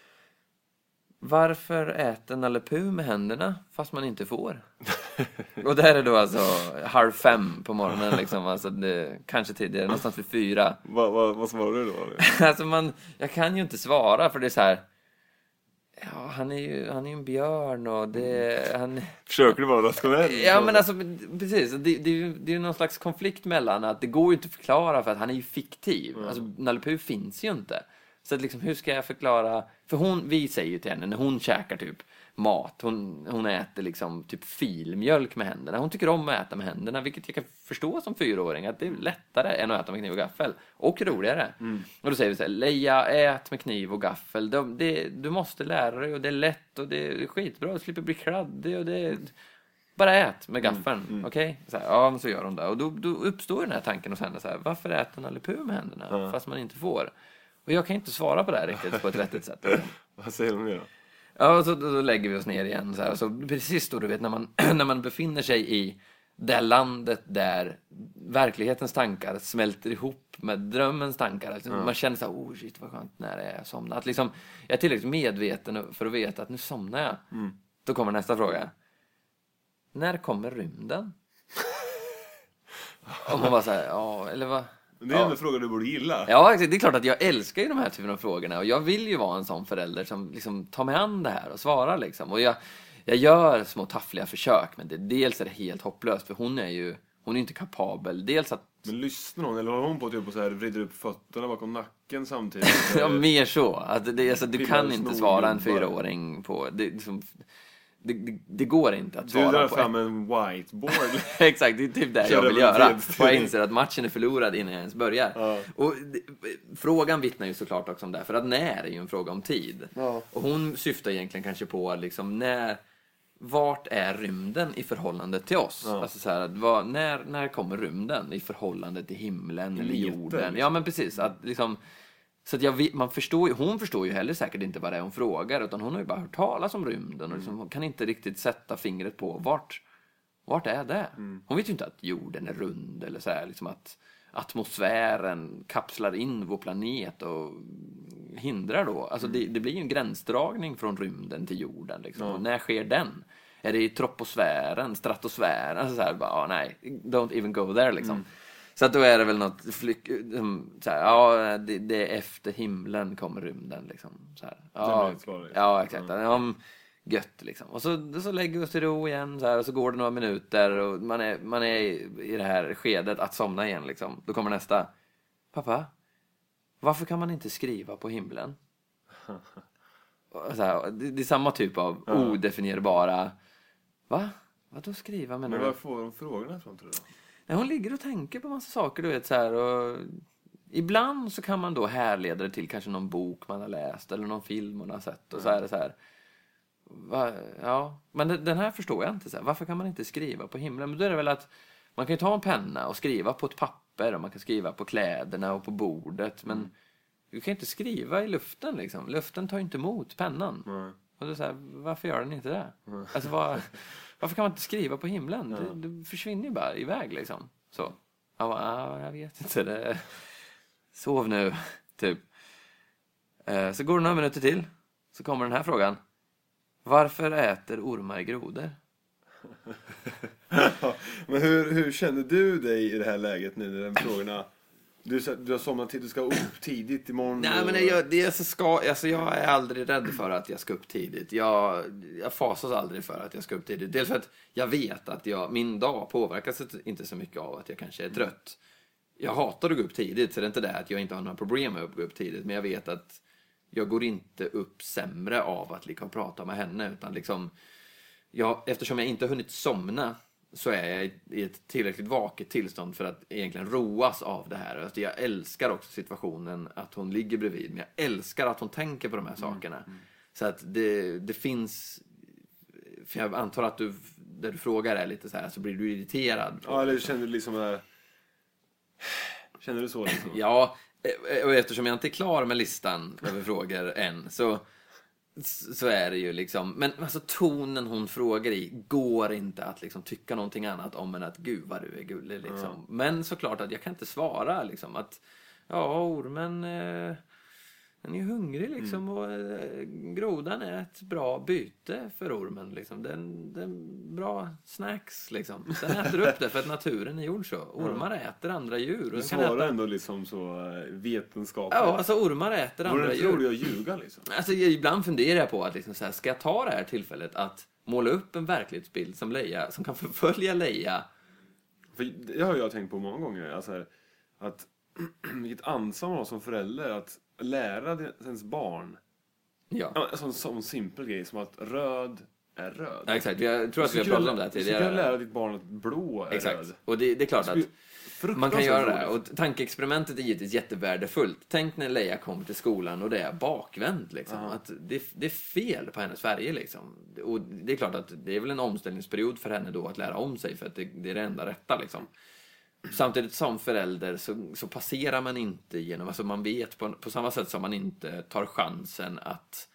Varför äter Nalle Puh med händerna fast man inte får? Och det här är då alltså halv fem på morgonen liksom, alltså det, kanske tidigare, någonstans vid fyra. Vad va, vad svarar du då? Alltså man, jag kan ju inte svara för det är så här. Ja, han är ju han är ju en björn och det han försöker du vara rationell? Ja, men alltså precis, det, det är ju det är ju någon slags konflikt mellan att det går ju inte att förklara för att han är ju fiktiv. Mm. Alltså Nalle Puh finns ju inte. Så att liksom, hur ska jag förklara? För hon, vi säger ju till henne när hon käkar typ mat, hon, hon äter liksom typ filmjölk med händerna. Hon tycker om att äta med händerna, vilket jag kan förstå som fyraåring att det är lättare än att äta med kniv och gaffel. Och roligare. Mm. Och då säger vi så här, Leia, ät med kniv och gaffel. De, det, du måste lära dig och det är lätt och det är skitbra. Du slipper bli kladdig och det är... Bara ät med gaffeln, mm, mm. okej? Okay? Ja, men så gör hon det. Och då, då uppstår den här tanken hos henne så här, varför äter Nalle Puh med händerna mm. fast man inte får? Och jag kan inte svara på det här riktigt på ett rättigt sätt. Vad säger hon då? Ja, så då, då lägger vi oss ner igen. Så, här. Och så precis då, du vet, när man, när man befinner sig i det landet där verklighetens tankar smälter ihop med drömmens tankar. Alltså, mm. Man känner så här, oh shit, vad skönt när jag somnar. Att liksom, jag är tillräckligt medveten för att veta att nu somnar jag. Mm. Då kommer nästa fråga. När kommer rymden? Och man bara så här, ja, eller vad... Men det är ja. en fråga du borde gilla. Ja, det är klart att jag älskar ju de här typen av frågorna. Och jag vill ju vara en sån förälder som liksom tar mig an det här och svarar liksom. Och jag, jag gör små taffliga försök. Men det, dels är det helt hopplöst. För hon är ju hon är inte kapabel. Dels att... Men lyssnar hon? Eller har hon på typ och så här vrider upp fötterna bakom nacken samtidigt? Ja, mer så. Att det, alltså, du kan inte svara en fyraåring på... Det, liksom, Det, det, det går inte att svara på. Du drar fram en whiteboard. Exakt, det är typ det jag vill göra. Och jag inser att matchen är förlorad innan jag ens börjar. Ja. Och det, frågan vittnar ju såklart också om det. För att när är ju en fråga om tid. Ja. Och hon syftar egentligen kanske på liksom när... Vart är rymden i förhållande till oss? Ja. Alltså så här, vad, när, när kommer rymden i förhållande till himlen eller jorden? Liksom. Ja, men precis. Att liksom... Så att jag, man förstår ju, hon förstår ju heller säkert inte vad det är hon frågar, utan hon har ju bara hört talas om rymden och liksom, hon kan inte riktigt sätta fingret på vart, vart är det. Mm. Hon vet ju inte att jorden är rund eller så här, liksom att atmosfären kapslar in vår planet och hindrar då. Alltså mm. det, det blir ju en gränsdragning från rymden till jorden. Liksom. Mm. Och när sker den? Är det i troposfären, stratosfären? Alltså så här, bara, oh, nej, don't even go there liksom. Mm. Så att då är det väl något flyk, så här, ja, det, det är efter himlen kommer rymden liksom så här. Ja, ja, exakt. Ja, gött liksom. Och så så lägger vi oss till ro igen så här, och så går det några minuter och man är man är i det här skedet att somna igen liksom. Då kommer nästa. Pappa, varför kan man inte skriva på himlen? Så här, det, det är samma typ av ja. odefinierbara. Va? Vad då skriva menar Men vad får de frågorna från tror du? När hon ligger och tänker på massa saker, du vet så här, och ibland så kan man då härleda det till kanske någon bok man har läst eller någon film man har sett och så är det så här. Va, ja, men det, den här förstår jag inte så här. Varför kan man inte skriva på himlen? Men då är det väl att man kan ju ta en penna och skriva på ett papper och man kan skriva på kläderna och på bordet, men mm. du kan inte skriva i luften liksom. Luften tar ju inte emot pennan. Mm. Och då så här, varför gör den inte det? Mm. Alltså vad Varför kan man inte skriva på himlen? Ja. Det, det försvinner ju bara iväg liksom. Så. Jag bara, ah, jag vet inte. Det... Sov nu, typ. Eh, så går det några minuter till. Så kommer den här frågan. Varför äter ormar grodor? Men hur, hur känner du dig i det här läget nu, de frågorna? Du, du har somnat till, du ska upp tidigt imorgon. Nej, men det, jag, det är så ska, alltså jag är aldrig rädd för att jag ska upp tidigt. Jag, jag fasas aldrig för att jag ska upp tidigt. Dels för att jag vet att jag, min dag påverkas inte så mycket av att jag kanske är trött. Jag hatar att gå upp tidigt, så det är inte det att jag inte har några problem med att gå upp tidigt. Men jag vet att jag går inte upp sämre av att liksom prata med henne. Utan liksom, jag, eftersom jag inte har hunnit somna så är jag i ett tillräckligt vaket tillstånd för att egentligen roas av det här. Alltså jag älskar också situationen att hon ligger bredvid, men jag älskar att hon tänker på de här sakerna. Mm, mm. Så att det, det finns... För jag antar att du, där du frågar är lite så här, så blir du irriterad. Ja, eller känner du liksom... Äh... Känner du så liksom? Ja, och eftersom jag inte är klar med listan över frågor än, så... Så är det ju liksom. Men alltså tonen hon frågar i går inte att liksom tycka någonting annat om än att gud vad du är gullig liksom. Mm. Men såklart att jag kan inte svara liksom att ja, ormen eh, den är ju hungrig liksom. Mm. Och eh, grodan är ett bra byte för ormen liksom. Den, den bra snacks liksom. Den äter upp det för att naturen är gjord så. Ormar mm. äter andra djur. Du svarar äta... ändå liksom så vetenskapligt. Ja, alltså ormar äter andra djur. Var det tror jag ljuga liksom? Alltså ibland funderar jag på att liksom så här, ska jag ta det här tillfället att måla upp en verklighetsbild som Leia, som kan förfölja Leia? För det har jag tänkt på många gånger. Alltså att vilket ansvar man har som förälder att lära ens barn. Ja. En sån, sån simpel grej som att röd är röd. Ja, exakt. Jag tror att vi har pratat om det här tidigare. Du ska lära ditt barn att blå är exakt. Röd. Och det, det är klart att man kan göra det. Och tankeexperimentet är givetvis jättevärdefullt. Tänk när Leia kommer till skolan och det är bakvänt liksom. Uh-huh. Att det, det är fel på hennes färger liksom. Och det är klart att det är väl en omställningsperiod för henne då att lära om sig, för att det, det är det enda rätta liksom. Samtidigt som förälder så, så passerar man inte genom, alltså man vet på, på samma sätt som man inte tar chansen att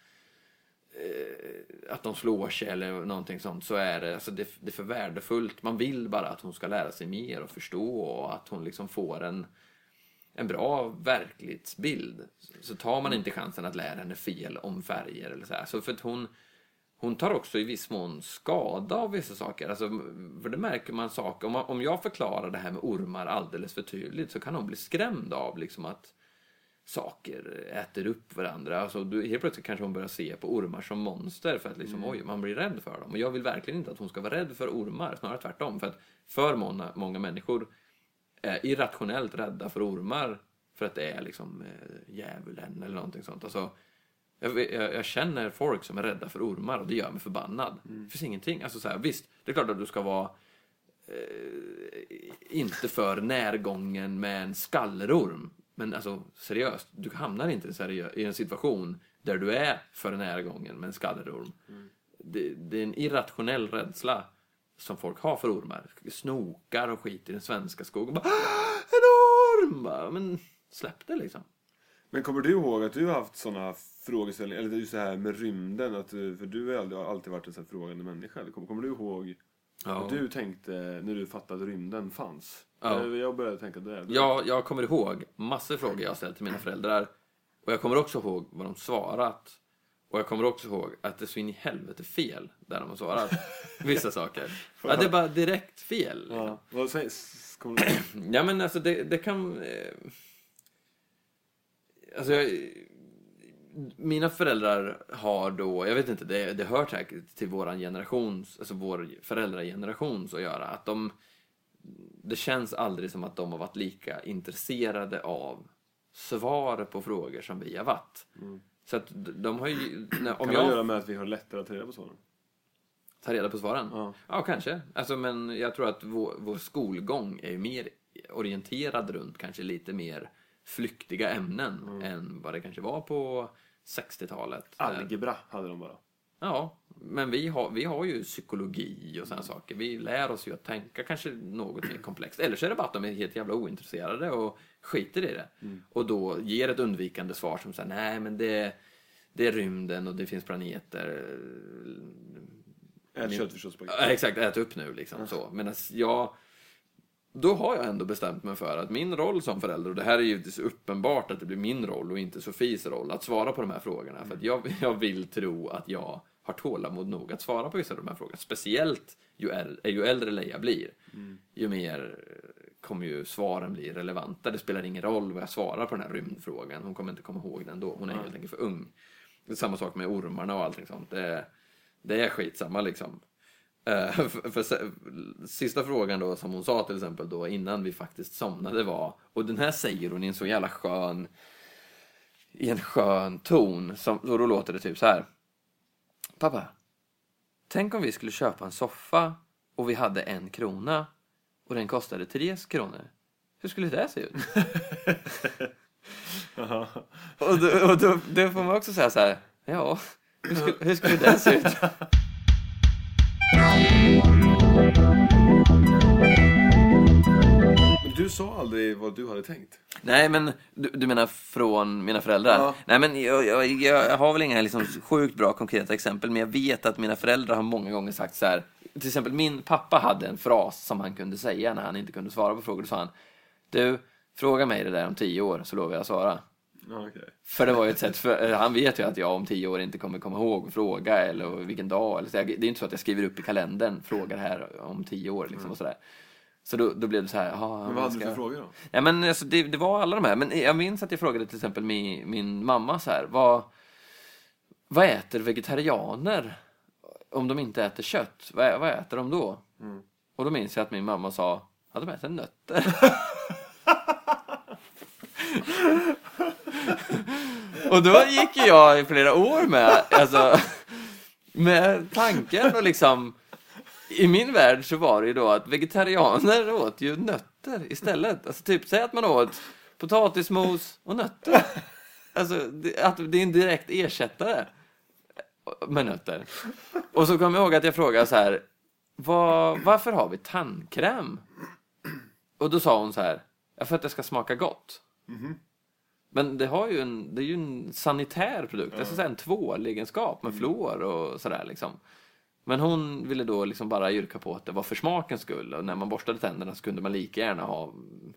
eh, att de slår sig eller någonting sånt, så är det, alltså det, det är för värdefullt. Man vill bara att hon ska lära sig mer och förstå, och att hon liksom får en en bra verklighetsbild. Så tar man inte chansen att lära henne fel om färger eller så här. Så för att hon Hon tar också i viss mån skada av vissa saker. Alltså, för det märker man saker. Om, man, om jag förklarar det här med ormar alldeles för tydligt, så kan hon bli skrämd av liksom att saker äter upp varandra. Alltså, du, helt plötsligt kanske hon börjar se på ormar som monster. För att liksom, mm. oj, man blir rädd för dem. Och jag vill verkligen inte att hon ska vara rädd för ormar. Snarare tvärtom. För att för många, många människor är irrationellt rädda för ormar. För att det är liksom äh, djävulen eller någonting sånt. Alltså... Jag, jag, jag känner folk som är rädda för ormar, och det gör mig förbannad. Mm. Det finns ingenting. Alltså så här, visst, det är klart att du ska vara eh, inte för närgången med en skallerorm. Men alltså seriöst, du hamnar inte seriö- i en situation där du är för närgången med en skallerorm. Mm. Det, det är en irrationell rädsla som folk har för ormar. Snokar och skit i den svenska skogen. Bara, en orm! Men släpp det liksom. Men kommer du ihåg att du har haft sådana frågeställningar, eller just det här med rymden, att du, för du har alltid, alltid varit en sån här frågande människa. Kommer, kommer du ihåg ja. vad du tänkte när du fattade att rymden fanns? Ja. Jag började tänka det. Ja, jag kommer ihåg massor av frågor jag ställt till mina föräldrar. Och jag kommer också ihåg vad de svarat. Och jag kommer också ihåg att det är så in i helvete fel där de har svarat vissa saker. Ja, det är bara direkt fel. Ja. Vad sägs? Kommer du... ja, men alltså det, det kan... Eh... Alltså jag, mina föräldrar har då, jag vet inte, det, det hör säkert till våran generations, alltså vår föräldragenerations att göra, att de, det känns aldrig som att de har varit lika intresserade av svar på frågor som vi har varit. Mm. Så att de har ju... När, om kan jag det göra med att vi har lättare att ta reda på svaren? Ta reda på svaren? Ja, ja kanske. Alltså, men jag tror att vår, vår skolgång är mer orienterad runt kanske lite mer flyktiga ämnen mm. än vad det kanske var på sextiotalet. Algebra hade de bara. Ja, men vi har, vi har ju psykologi och sådana mm. saker. Vi lär oss ju att tänka kanske något mer komplext. Eller så är det bara att de är helt jävla ointresserade och skiter i det. Mm. Och då ger ett undvikande svar som säger nej men det, det är rymden och det finns planeter. Ät kött förstås. Ja, exakt, ät upp nu liksom mm. så. Men jag... Då har jag ändå bestämt mig för att min roll som förälder, och det här är ju så uppenbart att det blir min roll och inte Sofies roll, att svara på de här frågorna. Mm. För att jag, jag vill tro att jag har tålamod nog att svara på vissa av de här frågorna. Speciellt ju, är, ju äldre Leia blir. Mm. Ju mer kommer ju svaren bli relevanta. Det spelar ingen roll vad jag svarar på den här rymdfrågan. Hon kommer inte komma ihåg den då. Hon är mm. helt enkelt för ung. Det är samma sak med ormarna och allting sånt. Det, det är skitsamma liksom. Uh, för, för, för, sista frågan då som hon sa till exempel då innan vi faktiskt somnade var, och den här säger hon i en så jävla skön i en skön ton som, och då låter det typ så här: pappa, tänk om vi skulle köpa en soffa och vi hade en krona och den kostade tre kronor. Hur skulle det se ut? och då, och då, då får man också säga så här: ja, hur skulle, hur skulle det se ut? Men du sa aldrig vad du hade tänkt. Nej, men du, du menar från mina föräldrar? Ja. Nej, men jag, jag, jag har väl inga liksom sjukt bra konkreta exempel, men jag vet att mina föräldrar har många gånger sagt så här. Till exempel min pappa hade en fras som han kunde säga när han inte kunde svara på frågor. Då sa han: du, fråga mig det där om tio år så lovar jag att svara. Okay. För det var ju ett sätt, för han vet ju att jag om tio år inte kommer komma ihåg och fråga eller vilken dag eller så. Det är inte så att jag skriver upp i kalendern frågar här om tio år liksom, mm. och sådär. Så då, då blev det så här. Men vad hade du för frågor då? Ja, men alltså, det, det var alla de här. Men jag minns att jag frågade till exempel min, min mamma så här: vad, vad äter vegetarianer om de inte äter kött? Vad, vad äter de då? Mm. Och då minns jag att min mamma sa: ja, de äter nötter. Och då gick jag i flera år med alltså, med tanken och liksom i min värld så var det ju då att vegetarianer åt ju nötter istället. Alltså typ, säg att man åt potatismos och nötter. Alltså det, att det är en direkt ersättare med nötter. Och så kom jag ihåg att jag frågade så här: Var, varför har vi tandkräm? Och då sa hon så här: ja, för att det ska smaka gott. Mm-hmm. Men det, har ju en, det är ju en sanitär produkt. Mm. Det är en tvålegenskap med fluor och sådär liksom. Men hon ville då liksom bara yrka på att det var för smakens skull. Och när man borstade tänderna så kunde man lika gärna ha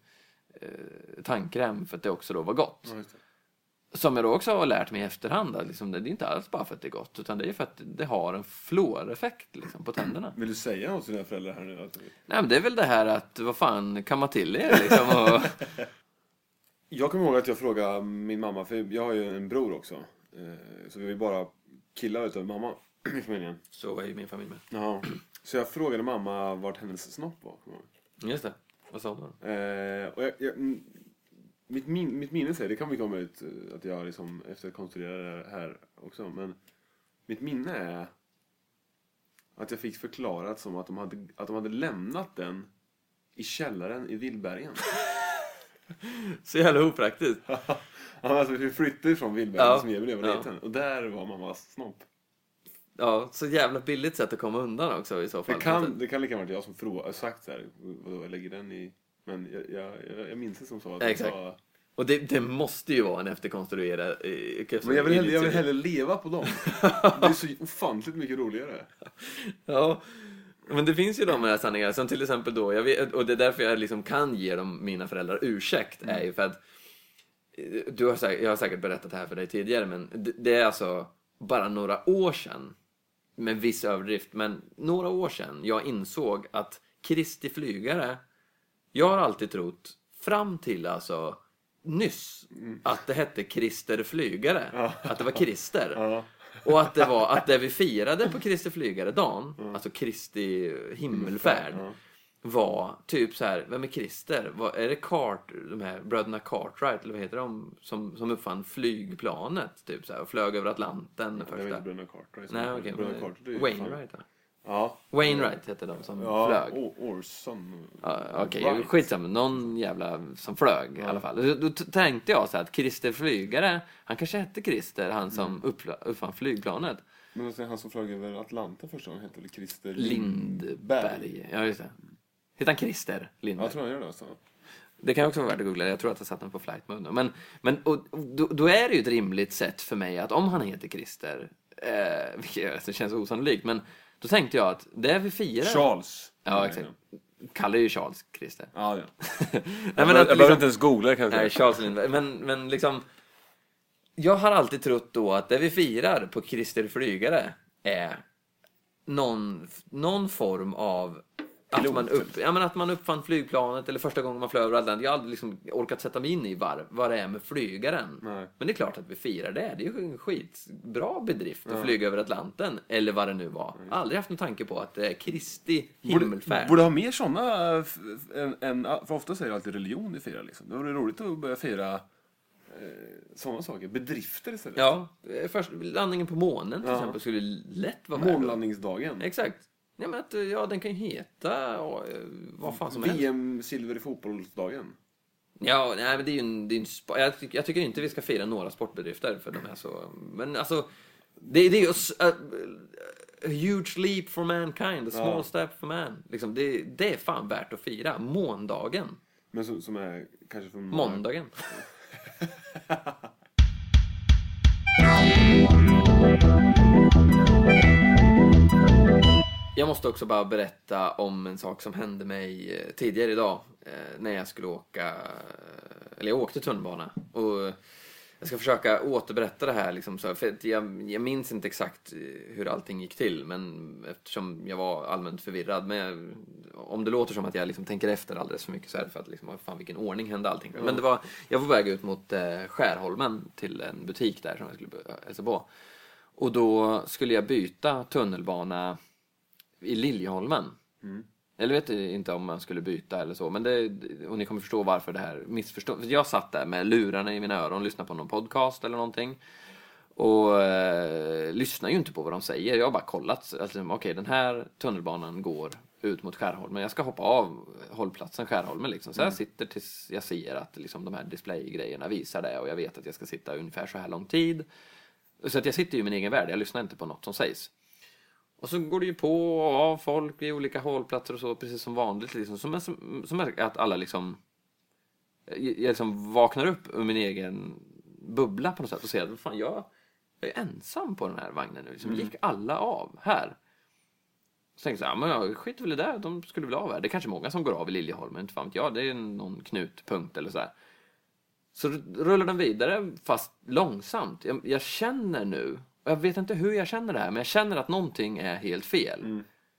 eh, tandkräm för att det också då var gott. Mm. Som jag då också har lärt mig i efterhand. Liksom, det är inte alls bara för att det är gott. Utan det är för att det har en fluoreffekt liksom, på tänderna. Vill du säga något till dina föräldrar här nu? Nej, men det är väl det här att, vad fan, kamma till er liksom. Och... Jag kommer ihåg att jag frågade min mamma, för jag har ju en bror också. Så vi är ju bara killar utav mamma i familjen. Så är ju min familj med. Ja. Så jag frågade mamma vart hennes snopp var. Just det. Vad sa hon? Eh, och jag, jag, mitt, min, mitt minne säger, det kan vi komma ut att jag liksom efter att konstruera det här också. Men mitt minne är att jag fick förklarat som att de hade, att de hade lämnat den i källaren i Villbergen. Så jävla opraktiskt. Alltså vi flyttade från Villbergen ja. som jag blev ja. liten. Och där var mammas snopp. Ja, så jävla billigt sätt att komma undan också i så fall. Det kan, det kan lika vara jag som har sagt så här, vadå, jag lägger den i... Men jag, jag, jag minns det som så att exakt. Sa... Och det, det måste ju vara en efterkonstruerad... Eh, men jag vill, hellre, jag vill hellre leva på dem. Det är så ofantligt mycket roligare. Ja, men det finns ju de här sanningarna som till exempel då, jag vet, och det är därför jag liksom kan ge dem mina föräldrar ursäkt, mm. är ju för att du har, jag har säkert berättat det här för dig tidigare, men det, det är alltså bara några år sedan, med viss överdrift, men några år sedan jag insåg att Kristi flygare, jag har alltid trott fram till alltså nyss mm. att det hette Krister flygare, ja. Att det var Krister. Ja. Och att det var att det vi firade på Kristi flygare dagen, mm. alltså Kristi himmelfärd, ja. Var typ så här, vem är Krister? Var, är det Cart, de här bröderna Cartwright eller vad heter de, som som uppfann flygplanet typ så här och flög över Atlanten ja, första. Bröderna Cartwright. Nej, okej. Okay, Cartwright, Wainwright. Va? Ja. Wainwright hette de som ja, flög. Ja, Orson. Ja, okej, okay, skitsamma. Någon jävla som flög ja. I alla fall. Då, då tänkte jag så här att Krister flygare, han kanske hette Krister, han som mm. uppfann flygplanet. Men alltså, han som flög över Atlanten första gången hette väl Krister Lindberg. Lindberg. Ja, just det. Heter han Krister Lindberg? Jag tror han gör det alltså. Det kan också vara värt att googla. Jag tror att jag satt den på flight mode. Men, men och, då, då är det ju ett rimligt sätt för mig att om han heter Krister, eh, vilket det känns osannolikt, men då tänkte jag att det vi firar... Charles. Ja, exakt. Kallar ju Charles Krister. Ja, ja. Nej, men jag behöver liksom, inte ens googla kan jag säga. Nej, Charles Lindberg. Men, men liksom... Jag har alltid trott då att det vi firar på Krister flygare är någon, någon form av att man, upp, ja, men att man uppfann flygplanet eller första gången man flög över Atlanten. Jag har aldrig liksom orkat sätta mig in i var, vad det är med flygaren. Nej. Men det är klart att vi firar det. Det är ju en skitbra bedrift att ja. flyga över Atlanten. Eller vad det nu var. Jag har aldrig haft någon tanke på att det är Kristi himmelfärd. Borde, borde ha mer sådana än, än, för ofta säger alltid religion vi firar liksom. Det vore roligt att börja fira eh, sådana saker. Bedrifter istället. Ja, först landningen på månen till ja. exempel skulle lätt vara månlandningsdagen. Exakt. Ja, men att, ja, den kan ju heta och, vad fan som V M helst. V M-silver i fotbollsdagen. Ja, nej, men det är ju en, det är en sp- jag, tycker, jag tycker inte vi ska fira några sportbedrifter för de är så. Men alltså det, det är ju a, a huge leap for mankind, a small ja. step for man. Liksom, det, det är fan värt att fira. Måndagen. Men som, som är kanske för måndagen. Jag måste också bara berätta om en sak som hände mig tidigare idag eh, när jag skulle åka, eller jag åkte tunnelbana och jag ska försöka återberätta det här liksom, så, för jag, jag minns inte exakt hur allting gick till, men eftersom jag var allmänt förvirrad, men jag, om det låter som att jag liksom tänker efter alldeles för mycket så är det för att liksom, fan vilken ordning hände allting. Mm. Men det var, jag var på väg ut mot eh, Skärholmen till en butik där som jag skulle hälsa på, och då skulle jag byta tunnelbana i Liljeholmen. Mm. Eller vet inte om man skulle byta eller så. Men det, och ni kommer förstå varför det här missförstås. För jag satt där med lurarna i mina öron och lyssnade på någon podcast eller någonting. Och eh, lyssnar ju inte på vad de säger. Jag har bara kollat. Alltså, okej, okay, den här tunnelbanan går ut mot Skärholmen. Jag ska hoppa av hållplatsen Skärholmen. Liksom. Så mm. jag sitter tills jag ser att liksom, de här displaygrejerna visar det. Och jag vet att jag ska sitta ungefär så här lång tid. Så att jag sitter ju i min egen värld. Jag lyssnar inte på något som sägs. Och så går det ju på och av folk i olika hållplatser och så, precis som vanligt. Liksom. Som, som, som är att alla liksom, jag liksom vaknar upp ur min egen bubbla på något sätt och säger att fan, jag, jag är ensam på den här vagnen nu. Liksom, mm. gick alla av här? Så tänkte jag, ja, men jag skiter väl i det, de skulle väl av här. Det är kanske många som går av i Liljeholmen, inte fan vet jag, det är någon knutpunkt eller så här. Så rullar den vidare, fast långsamt. Jag, jag känner nu, jag vet inte hur jag känner det här, men jag känner att någonting är helt fel. Mm.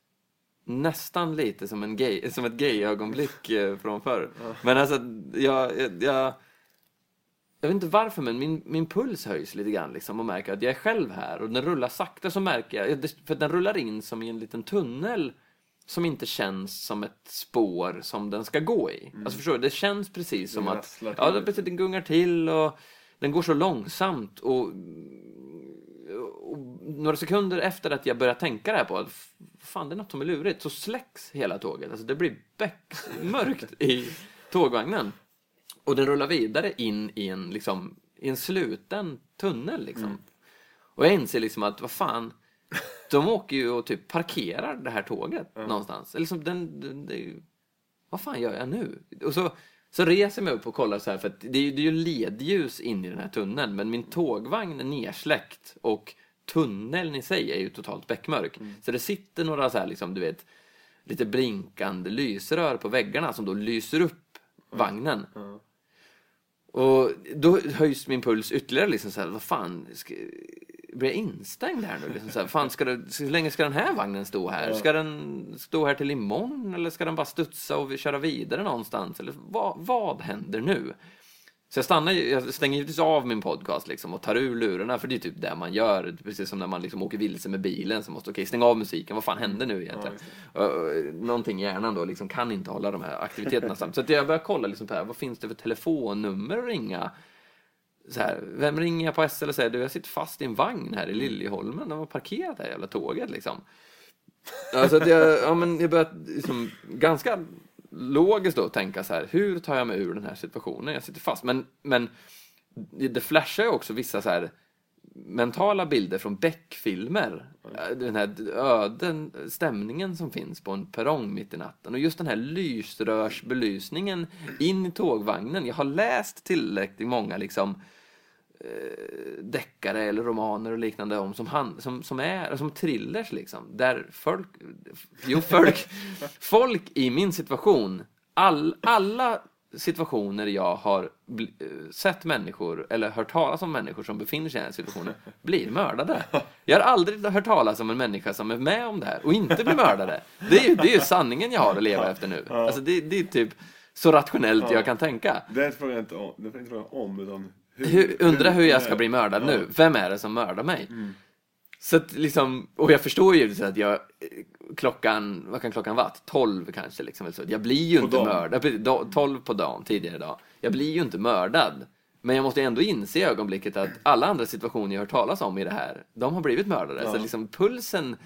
Nästan lite som, en gay, som ett gay-ögonblick från förr. Ja. Men alltså, jag, jag, jag... Jag vet inte varför, men min, min puls höjs lite grann liksom, och märker att jag är själv här. Och den rullar sakta, så märker jag... För den rullar in som i en liten tunnel som inte känns som ett spår som den ska gå i. Mm. Alltså förstår du, det känns precis som den att... Ja, det precis, den gungar till och den går så långsamt och... Och några sekunder efter att jag börjar tänka det här på att fan, det är något som är lurigt, så släcks hela tåget. Alltså det blir becksmörkt i tågvagnen. Och den rullar vidare in i en, liksom, i en sluten tunnel liksom. Mm. Och jag inser liksom att vad fan, de åker ju och typ parkerar det här tåget mm. någonstans. Eller liksom den, den, den, vad fan gör jag nu? Och så Så reser jag mig upp och kollar så här, för att det är ju, det är ju ledljus in i den här tunneln, men min tågvagn är nersläckt och tunneln i sig är ju totalt beckmörk. Mm. Så det sitter några så här, liksom, du vet, lite blinkande lysrör på väggarna som då lyser upp mm. vagnen. Mm. Och då höjs min puls ytterligare liksom så här, vad fan, ska, blir jag instängd här nu liksom så här, fan, ska det, hur länge ska den här vagnen stå här? Ska den stå här till imorgon, eller ska den bara studsa och köra vidare någonstans, eller vad, vad händer nu? Så jag stannar, jag stänger givetvis av min podcast liksom och tar ur lurarna, för det är typ det man gör, precis som när man liksom åker vilse med bilen, så måste okej, okay, stänga av musiken, vad fan händer nu egentligen? Ja, någonting i hjärnan då liksom kan inte hålla de här aktiviteterna samt. Så att jag börjar kolla liksom på här, vad finns det för telefonnummer att ringa? Så här, vem ringer jag på S L och säger, du, jag sitter fast i en vagn här i Liljeholmen, de har parkerat det här jävla tåget liksom. Alltså att jag, ja, men jag börjar liksom ganska logiskt då tänka så här, hur tar jag mig ur den här situationen? Jag sitter fast, men, men det flashar ju också vissa så här mentala bilder från Beck-filmer. Den här öden stämningen som finns på en perrong mitt i natten. Och just den här lysrörsbelysningen in i tågvagnen. Jag har läst tillräckligt många liksom eh, deckare eller romaner och liknande om som, han, som, som är som thrillers liksom. Där folk, jo, folk, folk i min situation, all, alla situationer jag har bl- sett människor eller hört talas om människor som befinner sig i den här situationen blir mördade. Jag har aldrig hört talas om en människa som är med om det här och inte blir mördade. Det är ju, det är ju sanningen jag har att leva efter nu. Alltså det, det är typ så rationellt ja. jag kan tänka. Det frågar jag inte om, det frågar jag inte om utan hur, hur, undra hur jag ska bli mördad ja. nu. Vem är det som mördar mig? Mm. Så att liksom, och jag förstår ju att jag klockan, vad kan klockan vara? tolv kanske liksom, så jag blir ju på inte mördad. tolv på dagen tidigare idag. Jag blir ju inte mördad. Men jag måste ändå inse i ögonblicket att alla andra situationer jag har hört talas om i det här, de har blivit mördade. Ja. Så liksom pulsen,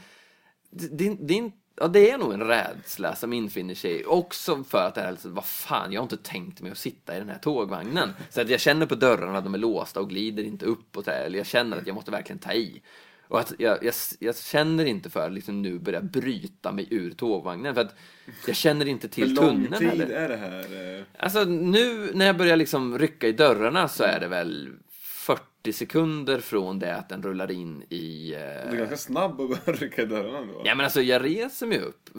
det, det, ja, det är nog en rädsla som infinner sig. Också för att det här, vad fan, jag har inte tänkt mig att sitta i den här tågvagnen. Så att jag känner på dörrarna att de är låsta och glider inte upp. Och så här, eller jag känner att jag måste verkligen ta i. Och att jag, jag, jag känner inte för att liksom nu börja bryta mig ur tågvagnen. För att jag känner inte till tunneln. Hur lång tid heller. Är det här? Alltså nu när jag börjar liksom rycka i dörrarna så är det väl fyrtio sekunder från det att den rullar in i... Eh... Du är ganska snabb att börja rycka i dörrarna då. Ja men alltså jag reser mig upp.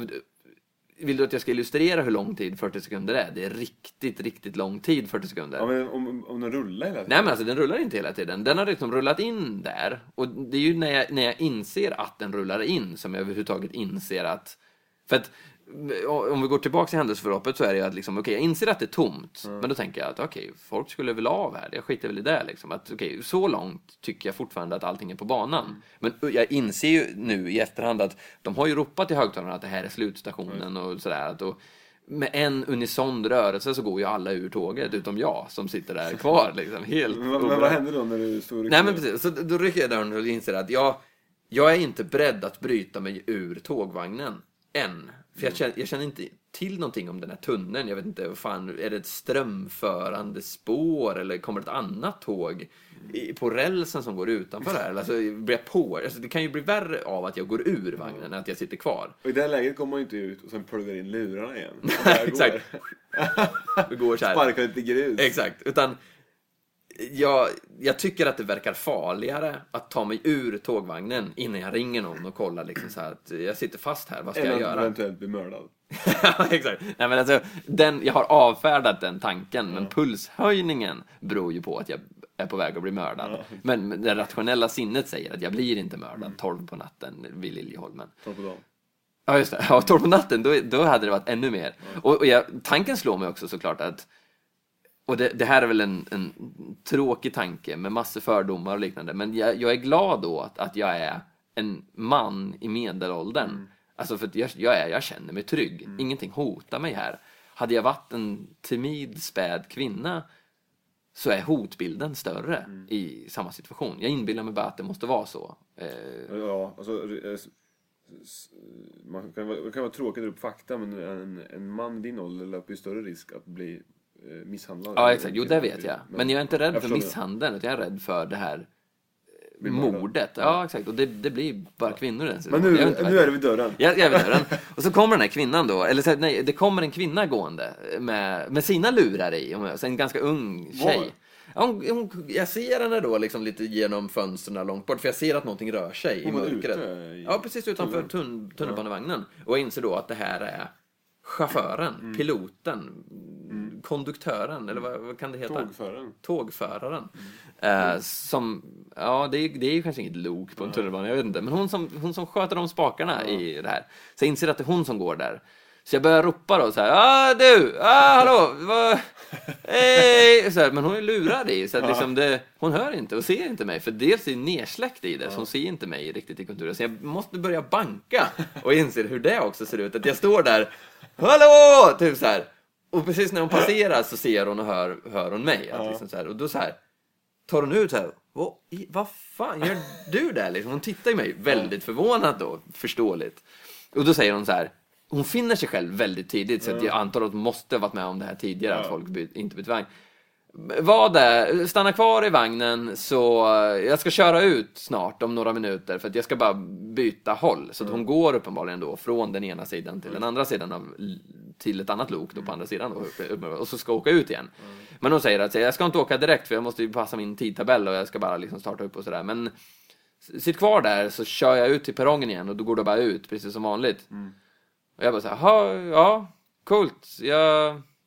Vill du att jag ska illustrera hur lång tid fyrtio sekunder är? Det är riktigt, riktigt lång tid fyrtio sekunder. Ja, men om, om den rullar hela tiden? Nej, men alltså den rullar inte hela tiden. Den har liksom rullat in där. Och det är ju när jag, när jag inser att den rullar in som jag överhuvudtaget inser att... För att om vi går tillbaka till händelseförloppet så är det ju att liksom, okej, okay, jag inser att det är tomt. Mm. Men då tänker jag att okej, okay, folk skulle väl av här. Jag skiter väl i det liksom. Att okej, okay, så långt tycker jag fortfarande att allting är på banan. Mm. Men jag inser ju nu i efterhand att de har ju ropat i högtalarna att det här är slutstationen mm. och sådär. Att då, med en unison rörelse så går ju alla ur tåget utom jag som sitter där kvar liksom, helt. Men, men vad händer då när du står Nej men precis, så då rycker jag dörren och inser att jag, jag är inte beredd att bryta mig ur tågvagnen än. För jag känner, jag känner inte till någonting om den här tunneln. Jag vet inte, vad fan, är det ett strömförande spår eller kommer ett annat tåg i, på rälsen som går utanför här? Alltså, blir jag på? Alltså, det kan ju bli värre av att jag går ur vagnen än att jag sitter kvar. Och i det här läget kommer man ju inte ut och sen pluggar in lurarna igen. Exakt. Det går så här. Sparkar lite grus. Exakt, utan... Jag, jag tycker att det verkar farligare att ta mig ur tågvagnen innan jag ringer någon och kollar liksom så här att jag sitter fast här, vad ska Eller jag göra? Eller eventuellt bli mördad. Exakt. Nej, men alltså, den, jag har avfärdat den tanken, mm. men pulshöjningen beror ju på att jag är på väg att bli mördad. Ja. Men, men det rationella sinnet säger att jag blir inte mördad mm. tolv på natten vid Liljeholmen. tolv på dagen. Ja, just det. Ja, tolv på natten, då, då hade det varit ännu mer. Ja. Och, och jag, tanken slår mig också såklart att och det, det här är väl en, en tråkig tanke med massor fördomar och liknande. Men jag, jag är glad då att, att jag är en man i medelåldern. Mm. Alltså för att jag, jag, är, jag känner mig trygg. Mm. Ingenting hotar mig här. Hade jag varit en timid, späd kvinna så är hotbilden större mm. i samma situation. Jag inbillar mig bara att det måste vara så. Eh... Ja, alltså... Man kan, det kan vara tråkigt upp fakta, men en, en man i din ålder löper ju större risk att bli misshandlad. Ja, exakt. Jo, det vet jag. Men jag är inte rädd för misshandeln, utan jag är rädd för det här mordet. Ja, exakt. Och det, det blir bara kvinnor i den situationen. Men nu, nu är det vid dörren. Ja, jag är vid dörren. Och så kommer den här kvinnan då. Eller så, nej, det kommer en kvinna gående med, med sina lurar i. Så en ganska ung tjej. Ja, hon, hon, jag ser henne då liksom lite genom fönsterna långt bort. För jag ser att någonting rör sig hon i mörkret. I... Ja, precis utanför tunn, tunnelbanevagnen. Och jag inser då att det här är chauffören, mm. piloten, mm. konduktören, eller vad, vad kan det heta? Tågföraren. Tågföraren. Mm. Eh, som, ja, det är, det är ju kanske inget lok på en tunnelbana, jag vet inte. Men hon som, hon som sköter de spakarna ja. i det här. Så jag inser att det är hon som går där. Så jag börjar ropa då så här: ah du, ah hallå, vad, hej, så här, men hon är lurad i så att liksom det, hon hör inte och ser inte mig, för dels är nedsläckt i det, så hon ser inte mig riktigt i konturen. Så jag måste börja banka och inser hur det också ser ut, att jag står där, hallå, typ så här. Och precis när hon passerar så ser hon och hör, hör hon mig, att liksom så här, och då så här tar hon ut så här: vad, vad fan gör du där liksom? Hon tittar i mig väldigt förvånad då, förståeligt. Och då säger hon så här: hon finner sig själv väldigt tidigt, så att jag antar att hon måste ha varit med om det här tidigare, ja. Att folk by- inte bytt vagn. Var där, stanna kvar i vagnen, så jag ska köra ut snart om några minuter, för att jag ska bara byta håll. Så att hon går uppenbarligen då från den ena sidan till den andra sidan av, till ett annat lok då på andra sidan då, och så ska åka ut igen. Mm. Men hon säger att jag ska inte åka direkt, för jag måste ju passa min tidtabell och jag ska bara liksom starta upp och sådär. Men sitt kvar där, så kör jag ut till perrongen igen, och då går det bara ut precis som vanligt. Mm. Och jag bara så här: ja, coolt. Jag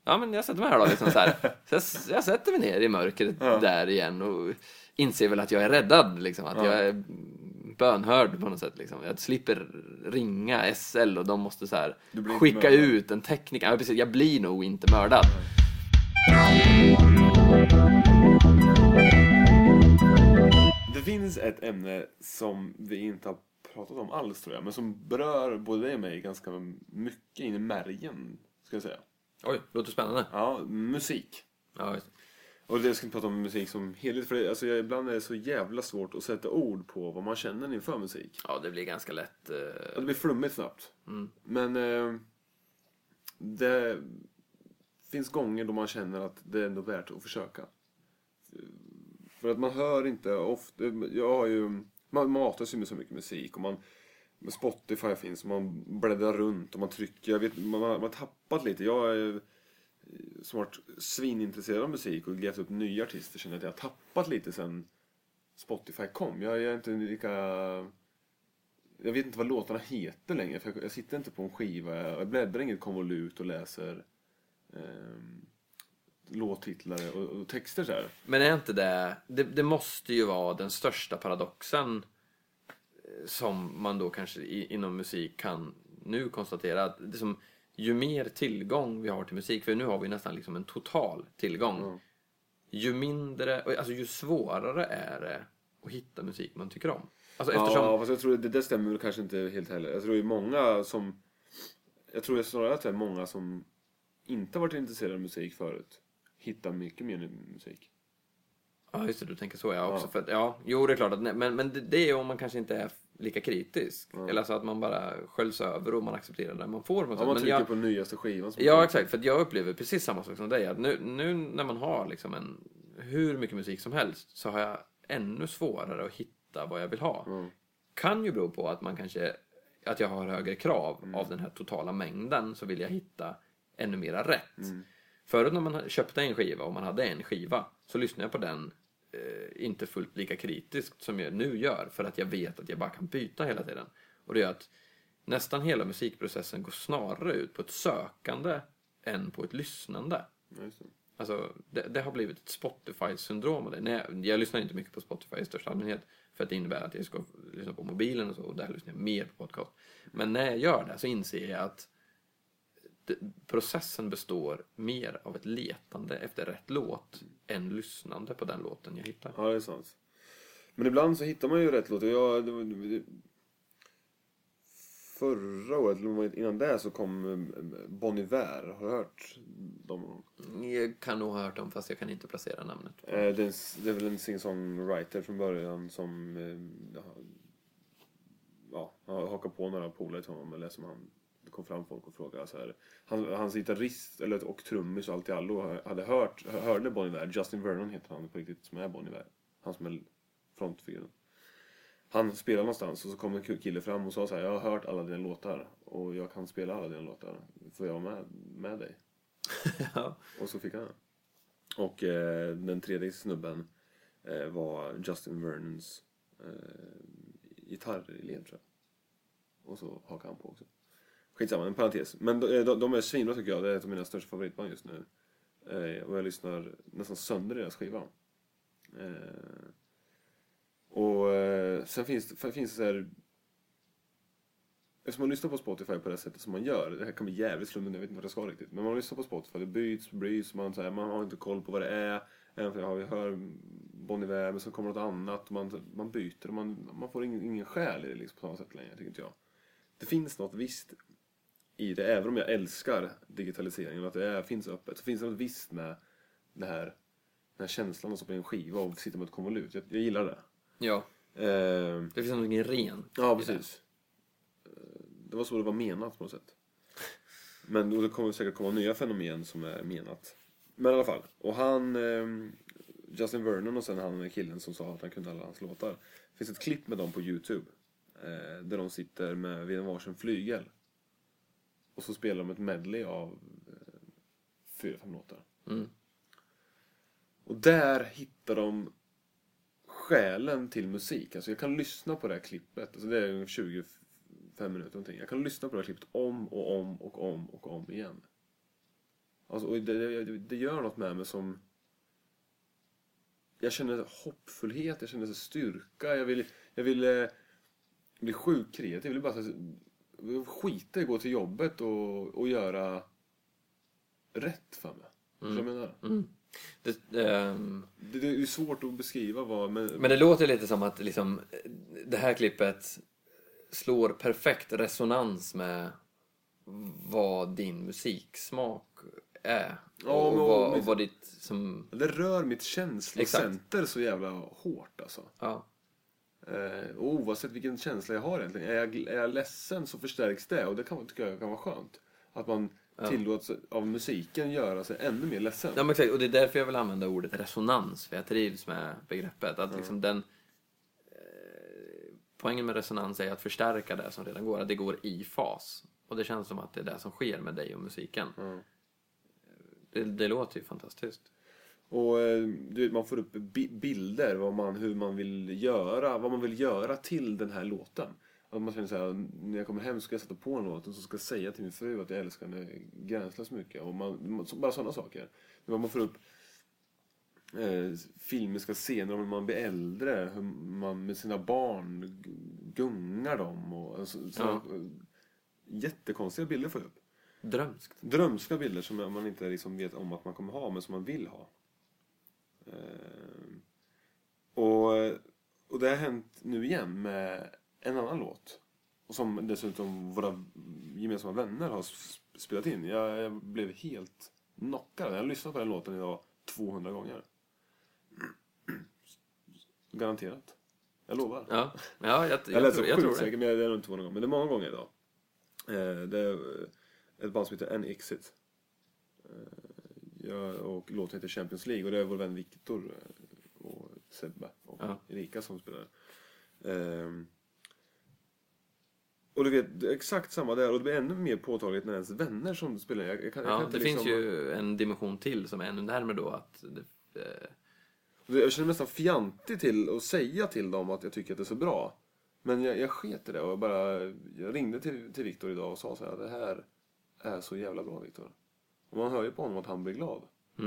ja men jag sätter mig här då liksom så här. Så jag, jag sätter mig ner i mörkret ja. där igen och inser väl att jag är räddad liksom, att ja. jag är bönhörd på något sätt liksom. Jag slipper ringa S L och de måste så här skicka ut en tekniker. Ja, precis, jag blir nog inte mördad. Det finns ett ämne som vi inte har pratat om alls tror jag, men som berör både dig och mig ganska mycket in i märgen, ska jag säga. Oj, låter spännande. Ja, musik. Ja, just det. Och det ska inte prata om musik som helhet, för det, alltså jag, ibland är det så jävla svårt att sätta ord på vad man känner inför musik. Ja, det blir ganska lätt. Uh... Ja, det blir flummigt snabbt. Mm. Men uh, det finns gånger då man känner att det är ändå värt att försöka. För att man hör inte ofta, jag har ju, man matar ju med så mycket musik och man, med Spotify finns och man bläddrar runt och man trycker, jag vet, man, har, man har tappat lite, jag är smart svinintresserad av musik och grävt upp nya artister, känner att jag har tappat lite sen Spotify kom. Jag är inte lika, jag vet inte vad låtarna heter längre, för jag, jag sitter inte på en skiva, jag bläddrar inget konvolut och läser eh, låttitlar och, och texter så här. Men är inte det, det det måste ju vara den största paradoxen som man då kanske i, inom musik kan nu konstatera att det som, ju mer tillgång vi har till musik, för nu har vi nästan liksom en total tillgång, mm. ju mindre, alltså ju svårare är det att hitta musik man tycker om. Alltså eftersom... Ja, fast jag tror det, det stämmer väl kanske inte helt heller. Jag tror det är många som, jag tror snarare att det är många som inte varit intresserade av musik förut hittar mycket mer musik. Ja, just det, du tänker så, ja, också. Ja. För att, ja, jo, det är klart att, men, men det, det är om man kanske inte är lika kritisk. Ja. Eller så att man bara sköljs över och man accepterar det man får. Ja, man men trycker jag, på nyaste skivan. Ja, exakt, för att jag upplever precis samma sak som dig. Att nu, nu när man har liksom en, hur mycket musik som helst, så har jag ännu svårare att hitta vad jag vill ha. Mm. Kan ju bero på att man kanske, att jag har högre krav mm. av den här totala mängden, så vill jag hitta ännu mera rätt. Mm. Förut när man köpte en skiva och man hade en skiva, så lyssnade jag på den eh, inte fullt lika kritiskt som jag nu gör, för att jag vet att jag bara kan byta hela tiden. Och det gör att nästan hela musikprocessen går snarare ut på ett sökande än på ett lyssnande. Just det. Alltså, det, det har blivit ett Spotify-syndrom. Nej, jag, jag lyssnar inte mycket på Spotify i största allmänhet, för att det innebär att jag ska lyssna på mobilen och så, och där lyssnar jag mer på podcast. Men när jag gör det så inser jag att det, processen består mer av ett letande efter rätt låt än lyssnande på den låten jag hittar. Ja, det är sant. Men ibland så hittar man ju rätt låt. Jag, det, det, förra året, innan det, så kom Bon Iver. Har du hört dem? Jag kan nog ha hört dem, fast jag kan inte placera namnet. Eh, det, är, det är väl en singer-songwriter från början som eh, ja, har hakat på några polare till honom, eller som han, det kom fram folk och frågade så här. Han, hans gitarrist eller, och trummis och allt i allo hade hört, hörde Bon Iver. Justin Vernon heter han på riktigt, som är Bon Iver. Han som är frontfiguren. Han spelade någonstans och så kom en kille fram och sa så här: jag har hört alla dina låtar och jag kan spela alla dina låtar. Får jag vara med, med dig? Ja. Och så fick han. Och eh, den tredje snubben eh, var Justin Vernons eh, gitarrelev, tror jag. Och så hakade han på också. Skitsamma, en parentes. Men de, de, de är svinbra tycker jag. Det är ett av mina största favoritband just nu. Eh, och jag lyssnar nästan sönder deras skiva. Eh, och eh, sen finns det, finns det så här, eftersom man lyssnar på Spotify på det sättet som man gör, det här kan bli jävligt slummen, jag vet inte vad det ska riktigt, men man lyssnar på Spotify, det byts, bryts, man, så här, man har inte koll på vad det är, även för jag hör Bon Iver, men så kommer något annat, man, man byter, och man, man får ingen, ingen själ i det liksom, på samma sätt längre, tycker inte jag. Det finns något visst i det, även om jag älskar digitaliseringen, att det är, finns öppet, så finns det något visst med det här, den här känslan att stå på en skiva och sitta med ett konvolut, jag, jag gillar det. Ja, eh, det finns något rent. Ja, precis. Det var så det var menat på något sätt. Men det kommer säkert komma nya fenomen som är menat. Men i alla fall. Och han, eh, Justin Vernon och sen han killen som sa att han kunde alla hans låtar. Det finns ett klipp med dem på YouTube. Eh, där de sitter med vid en varsin flygel. Och så spelar de ett medley av eh, fyra, fem låtar. Mm. Och där hittar de själen till musik. Alltså jag kan lyssna på det här klippet. Alltså det är tjugo fem minuter någonting. Jag kan lyssna på det här klippet om och om och om och om igen. Alltså, och det, det, det gör något med mig som... Jag känner hoppfullhet, jag känner styrka. Jag vill, jag vill eh, bli sjukt kreativ. Jag vill bara så, jag vill skita i att gå till jobbet och, och göra rätt för mig. Mm. Jag menar. Mm. Det, ähm... det, det är svårt att beskriva vad... Men, men det låter lite som att liksom, det här klippet slår perfekt resonans med vad din musiksmak är. Ja, och, och, vad, mitt, och vad ditt som... Det rör mitt känslocenter Exakt. Så jävla hårt alltså. Ja. Eh, och oavsett vilken känsla jag har egentligen. Är jag, är jag ledsen så förstärks det. Och det kan, tycker jag kan vara skönt. Att man ja. tillåts av musiken göra sig ännu mer ledsen. Ja, men exakt. Och det är därför jag vill använda ordet resonans. För jag trivs med begreppet. Att liksom mm. den... Eh, poängen med resonans är att förstärka det som redan går. Att det går i fas. Och det känns som att det är det som sker med dig och musiken. Mm. Det, det låter ju fantastiskt. Och du vet, man får upp bilder vad man, hur man vill göra, vad man vill göra till den här låten. Att man känner så här, när jag kommer hem ska jag sätta på en låt och så ska jag säga till min fru att jag älskar henne gränslöst mycket. Och man, bara sådana saker. Men man får upp eh, filmiska scener om hur man blir äldre, hur man med sina barn gungar dem. Och, alltså, så, ja. Jättekonstiga bilder får jag upp. Drömskt. Drömska bilder som man inte liksom vet om att man kommer ha, men som man vill ha. Eh, och, och det har hänt nu igen med en annan låt. Och som dessutom våra gemensamma vänner har spelat in. Jag, jag blev helt knockad. Jag har lyssnat på den låten idag tvåhundra gånger. Garanterat. Jag lovar. Ja, ja jag, jag, jag, jag, tror, jag tror det. Säkert, men det är nog inte tvåhundra gånger. Men det är många gånger idag. Eh, det är ett band som heter N-Exit. Jag, och låten heter Champions League. Och det är vår vän Viktor och Sebbe och ja. Erika som spelar. Um, och du vet, det är exakt samma där. Och det blir ännu mer påtagligt när ens vänner som spelar. Jag, jag kan, ja, jag kan det liksom... finns ju en dimension till som är ännu närmare då. Att det, eh... Jag känner mig nästan fjantig till att säga till dem att jag tycker att det är så bra. Men jag, jag sket i det och bara, jag ringde till, till Viktor idag och sa så här att det här är så jävla bra, Viktor. Och man hör ju på honom att han blir glad. Mm.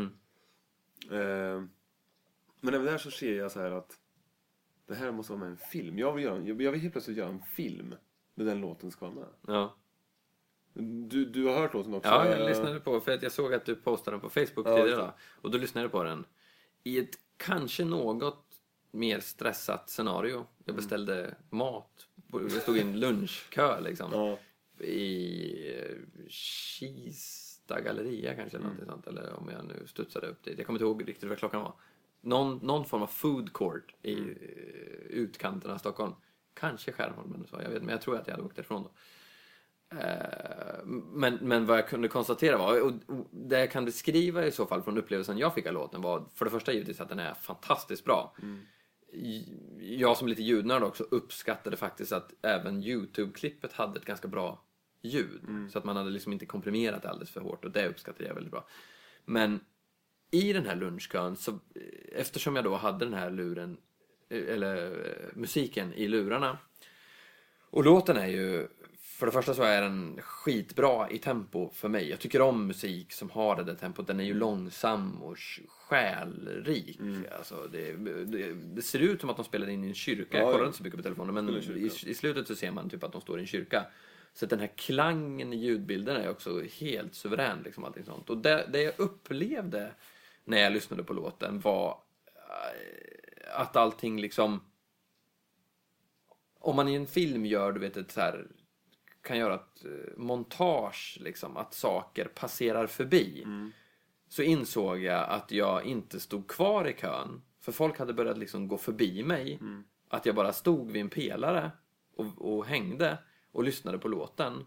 Eh, men även där så ser jag så här att det här måste vara med en film. Jag vill, göra, jag vill helt plötsligt göra en film där den låten ska vara med. Ja. Du, du har hört låten också? Ja, jag lyssnade på, för att jag såg att du postade den på Facebook ja, tidigare. Och då lyssnade jag på den. I ett kanske något mer stressat scenario. Jag beställde mm. mat. Det stod i en lunchkö liksom. Ja. I Kista galleria kanske mm. något sånt, eller om jag nu studsade upp dit. Jag kommer inte ihåg riktigt vad klockan var. Någon, någon form av food court i mm. utkanten av Stockholm. Kanske Skärholmen så, jag vet, men jag tror att jag hade åkt därifrån då. Eh, men, men vad jag kunde konstatera var, och det jag kan beskriva i så fall från upplevelsen jag fick av låten var för det första givetvis att den är fantastiskt bra. Mm. Jag som lite ljudnörd också uppskattade faktiskt att även YouTube-klippet hade ett ganska bra ljud. Mm. Så att man hade liksom inte komprimerat det alldeles för hårt. Och det uppskattade jag väldigt bra. Men i den här lunchkön, så, eftersom jag då hade den här luren, eller musiken i lurarna. Och låten är ju, för det första så är den skitbra i tempo för mig. Jag tycker om musik som har det där tempot. Den är ju långsam och själrik. Mm. Alltså det, det, det ser ut som att de spelar in i en kyrka. Jag kollar inte så mycket på telefonen, men i, i slutet så ser man typ att de står i en kyrka. Så att den här klangen i ljudbilden är också helt suverän. Liksom, allting sånt. Och det, det jag upplevde när jag lyssnade på låten var att allting liksom... Om man i en film gör, du vet, ett så här... kan göra ett montage liksom, att saker passerar förbi. Mm. Så insåg jag att jag inte stod kvar i kön. För folk hade börjat liksom gå förbi mig. Mm. Att jag bara stod vid en pelare och, och hängde och lyssnade på låten.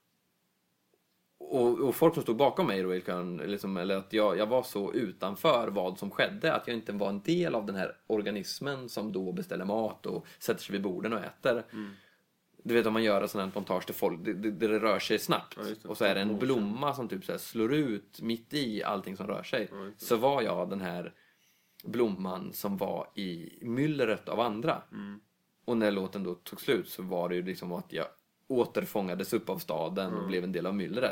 Och, och folk som stod bakom mig då i kön, liksom, eller att jag, jag var så utanför vad som skedde, att jag inte var en del av den här organismen som då beställer mat och sätter sig vid borden och äter. Mm. Du vet om man gör en sån här montage till folk, det, det, det rör sig snabbt. Ja, och så är det en blomma som typ så här slår ut mitt i allting som rör sig. Ja, så var jag den här blomman som var i myllret av andra. Mm. Och när låten då tog slut så var det ju liksom att jag återfångades upp av staden mm. och blev en del av myllret.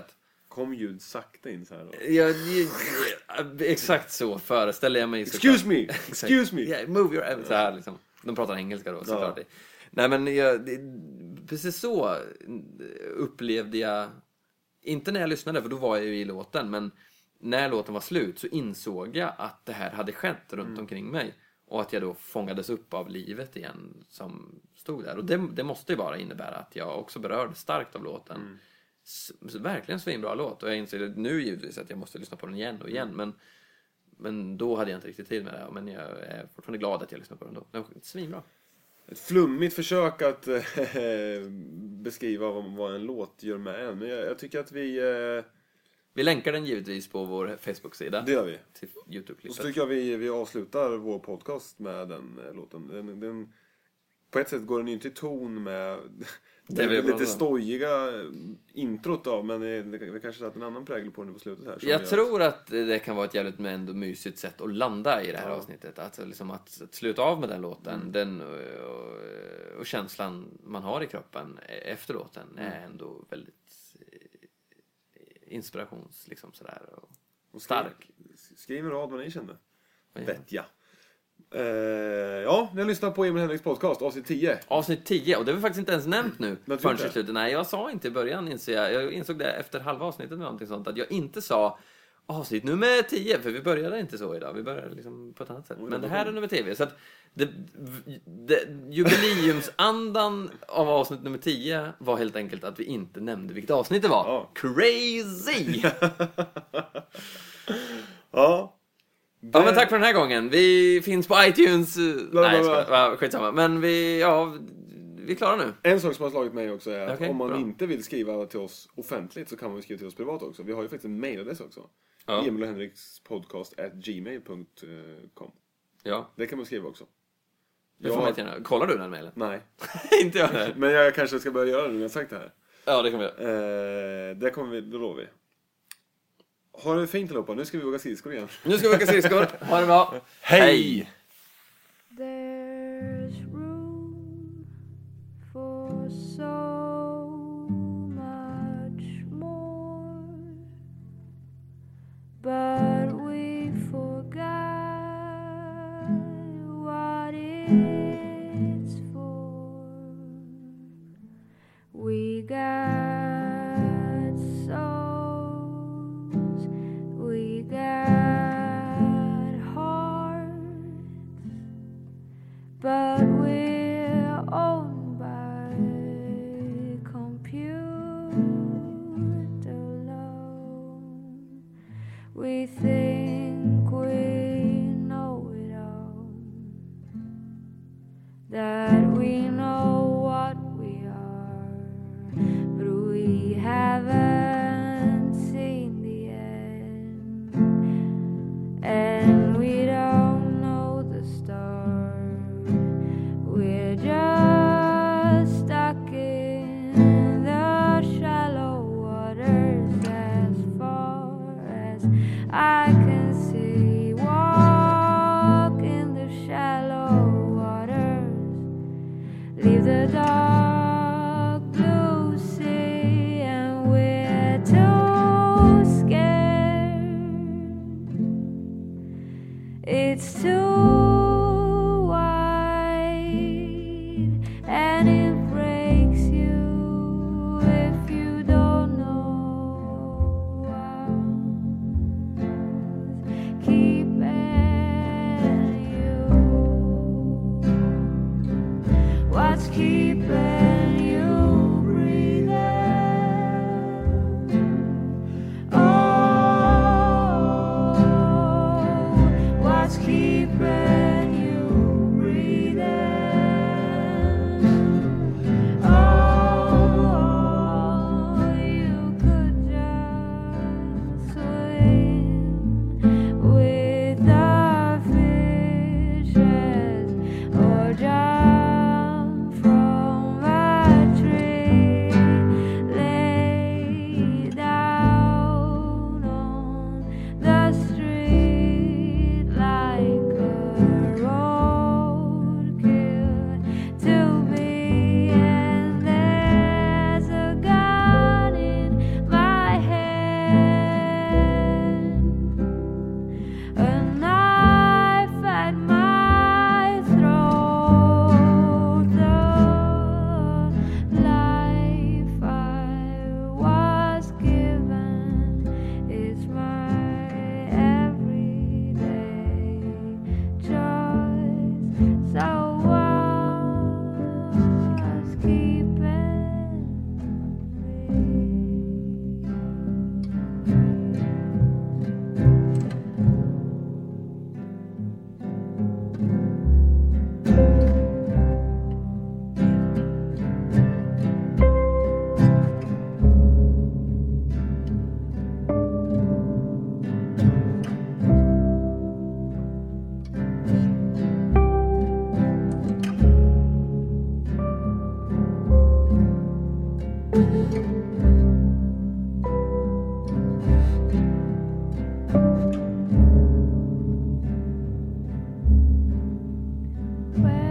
Kom ljud sakta in så här då. Ja, ja, exakt så föreställer jag mig. Excuse me, excuse me. Yeah, move your... Så här, liksom. De pratar engelska då, såklart. Ja. Nej, men jag, det, precis så upplevde jag... Inte när jag lyssnade, för då var jag ju i låten. Men när låten var slut så insåg jag att det här hade skett runt mm. omkring mig. Och att jag då fångades upp av livet igen som stod där. Och det, det måste ju bara innebära att jag också berörde starkt av låten. Mm. S- verkligen svinbra låt. Och jag inser nu givetvis att jag måste lyssna på den igen och igen. Mm. Men, men då hade jag inte riktigt tid med det. Men jag är fortfarande glad att jag lyssnar på den då. Den var svinbra. Ett flummigt försök att äh, beskriva vad, vad en låt gör med en. Men jag, jag tycker att vi... Äh... Vi länkar den givetvis på vår Facebook-sida. Det gör vi. Till YouTube-klippet. Och så tycker jag vi, vi avslutar vår podcast med den äh, låten. Den, den, på ett sätt går den ju inte i ton med det, det lite stojiga introt av. Men det, det kanske satt en annan prägel på den på slutet här. Jag tror att det kan vara ett jävligt men ändå mysigt sätt att landa i det här ja. avsnittet. Alltså liksom att, att sluta av med den låten. Mm. Den, och, och känslan man har i kroppen efter låten mm. är ändå väldigt inspirations liksom sådär och, och stark. Skriv en rad vad ni kände. Ja. Vet jag. Uh, ja, ni har lyssnat på Emil Henriks podcast, avsnitt tio. Avsnitt tio, och det har vi faktiskt inte ens nämnt nu förrän i slutet. Nej, jag sa inte i början, insåg jag. Jag insåg det efter halva avsnittet eller någonting sånt, att jag inte sa avsnitt nummer tio, för vi började inte så idag. Vi började liksom på ett annat sätt. Mm, men det här är nummer tio, så att det, det, jubileumsandan av avsnitt nummer tio var helt enkelt att vi inte nämnde vilket avsnitt det var. Ja. Crazy! Ja. Det... Ja, men tack för den här gången. Vi finns på iTunes. Bla, Nej, jag ska... ja, skitsamma. Men vi, ja, vi är klara nu. En sak som har slagit mig också är att okay, om man bra. inte vill skriva till oss offentligt så kan man skriva till oss privat också. Vi har ju faktiskt en mailadress också. Ja. Emil och Henriks podcast at gmail punkt com. Ja. Det kan man skriva också. Det får jag... man Kollar du den mailen? Nej. Inte jag här. Men jag kanske ska börja göra det när jag har sagt det här. Ja, det kan vi göra. Eh, det kommer vi, då lovar vi. Ha det fint allihopa, nu ska vi åka skridskor igen. Nu ska vi åka skridskor, ha det bra. Hej! There's room for so much more, but we forgot what it's for. We got souls, we got hearts, but we're owned by computer alone. We think we know it all, that we know what we are, but we haven't seen the end, and we don't know the start. We're just stuck in the shallow waters as far as I can see. Walk in the shallow waters Where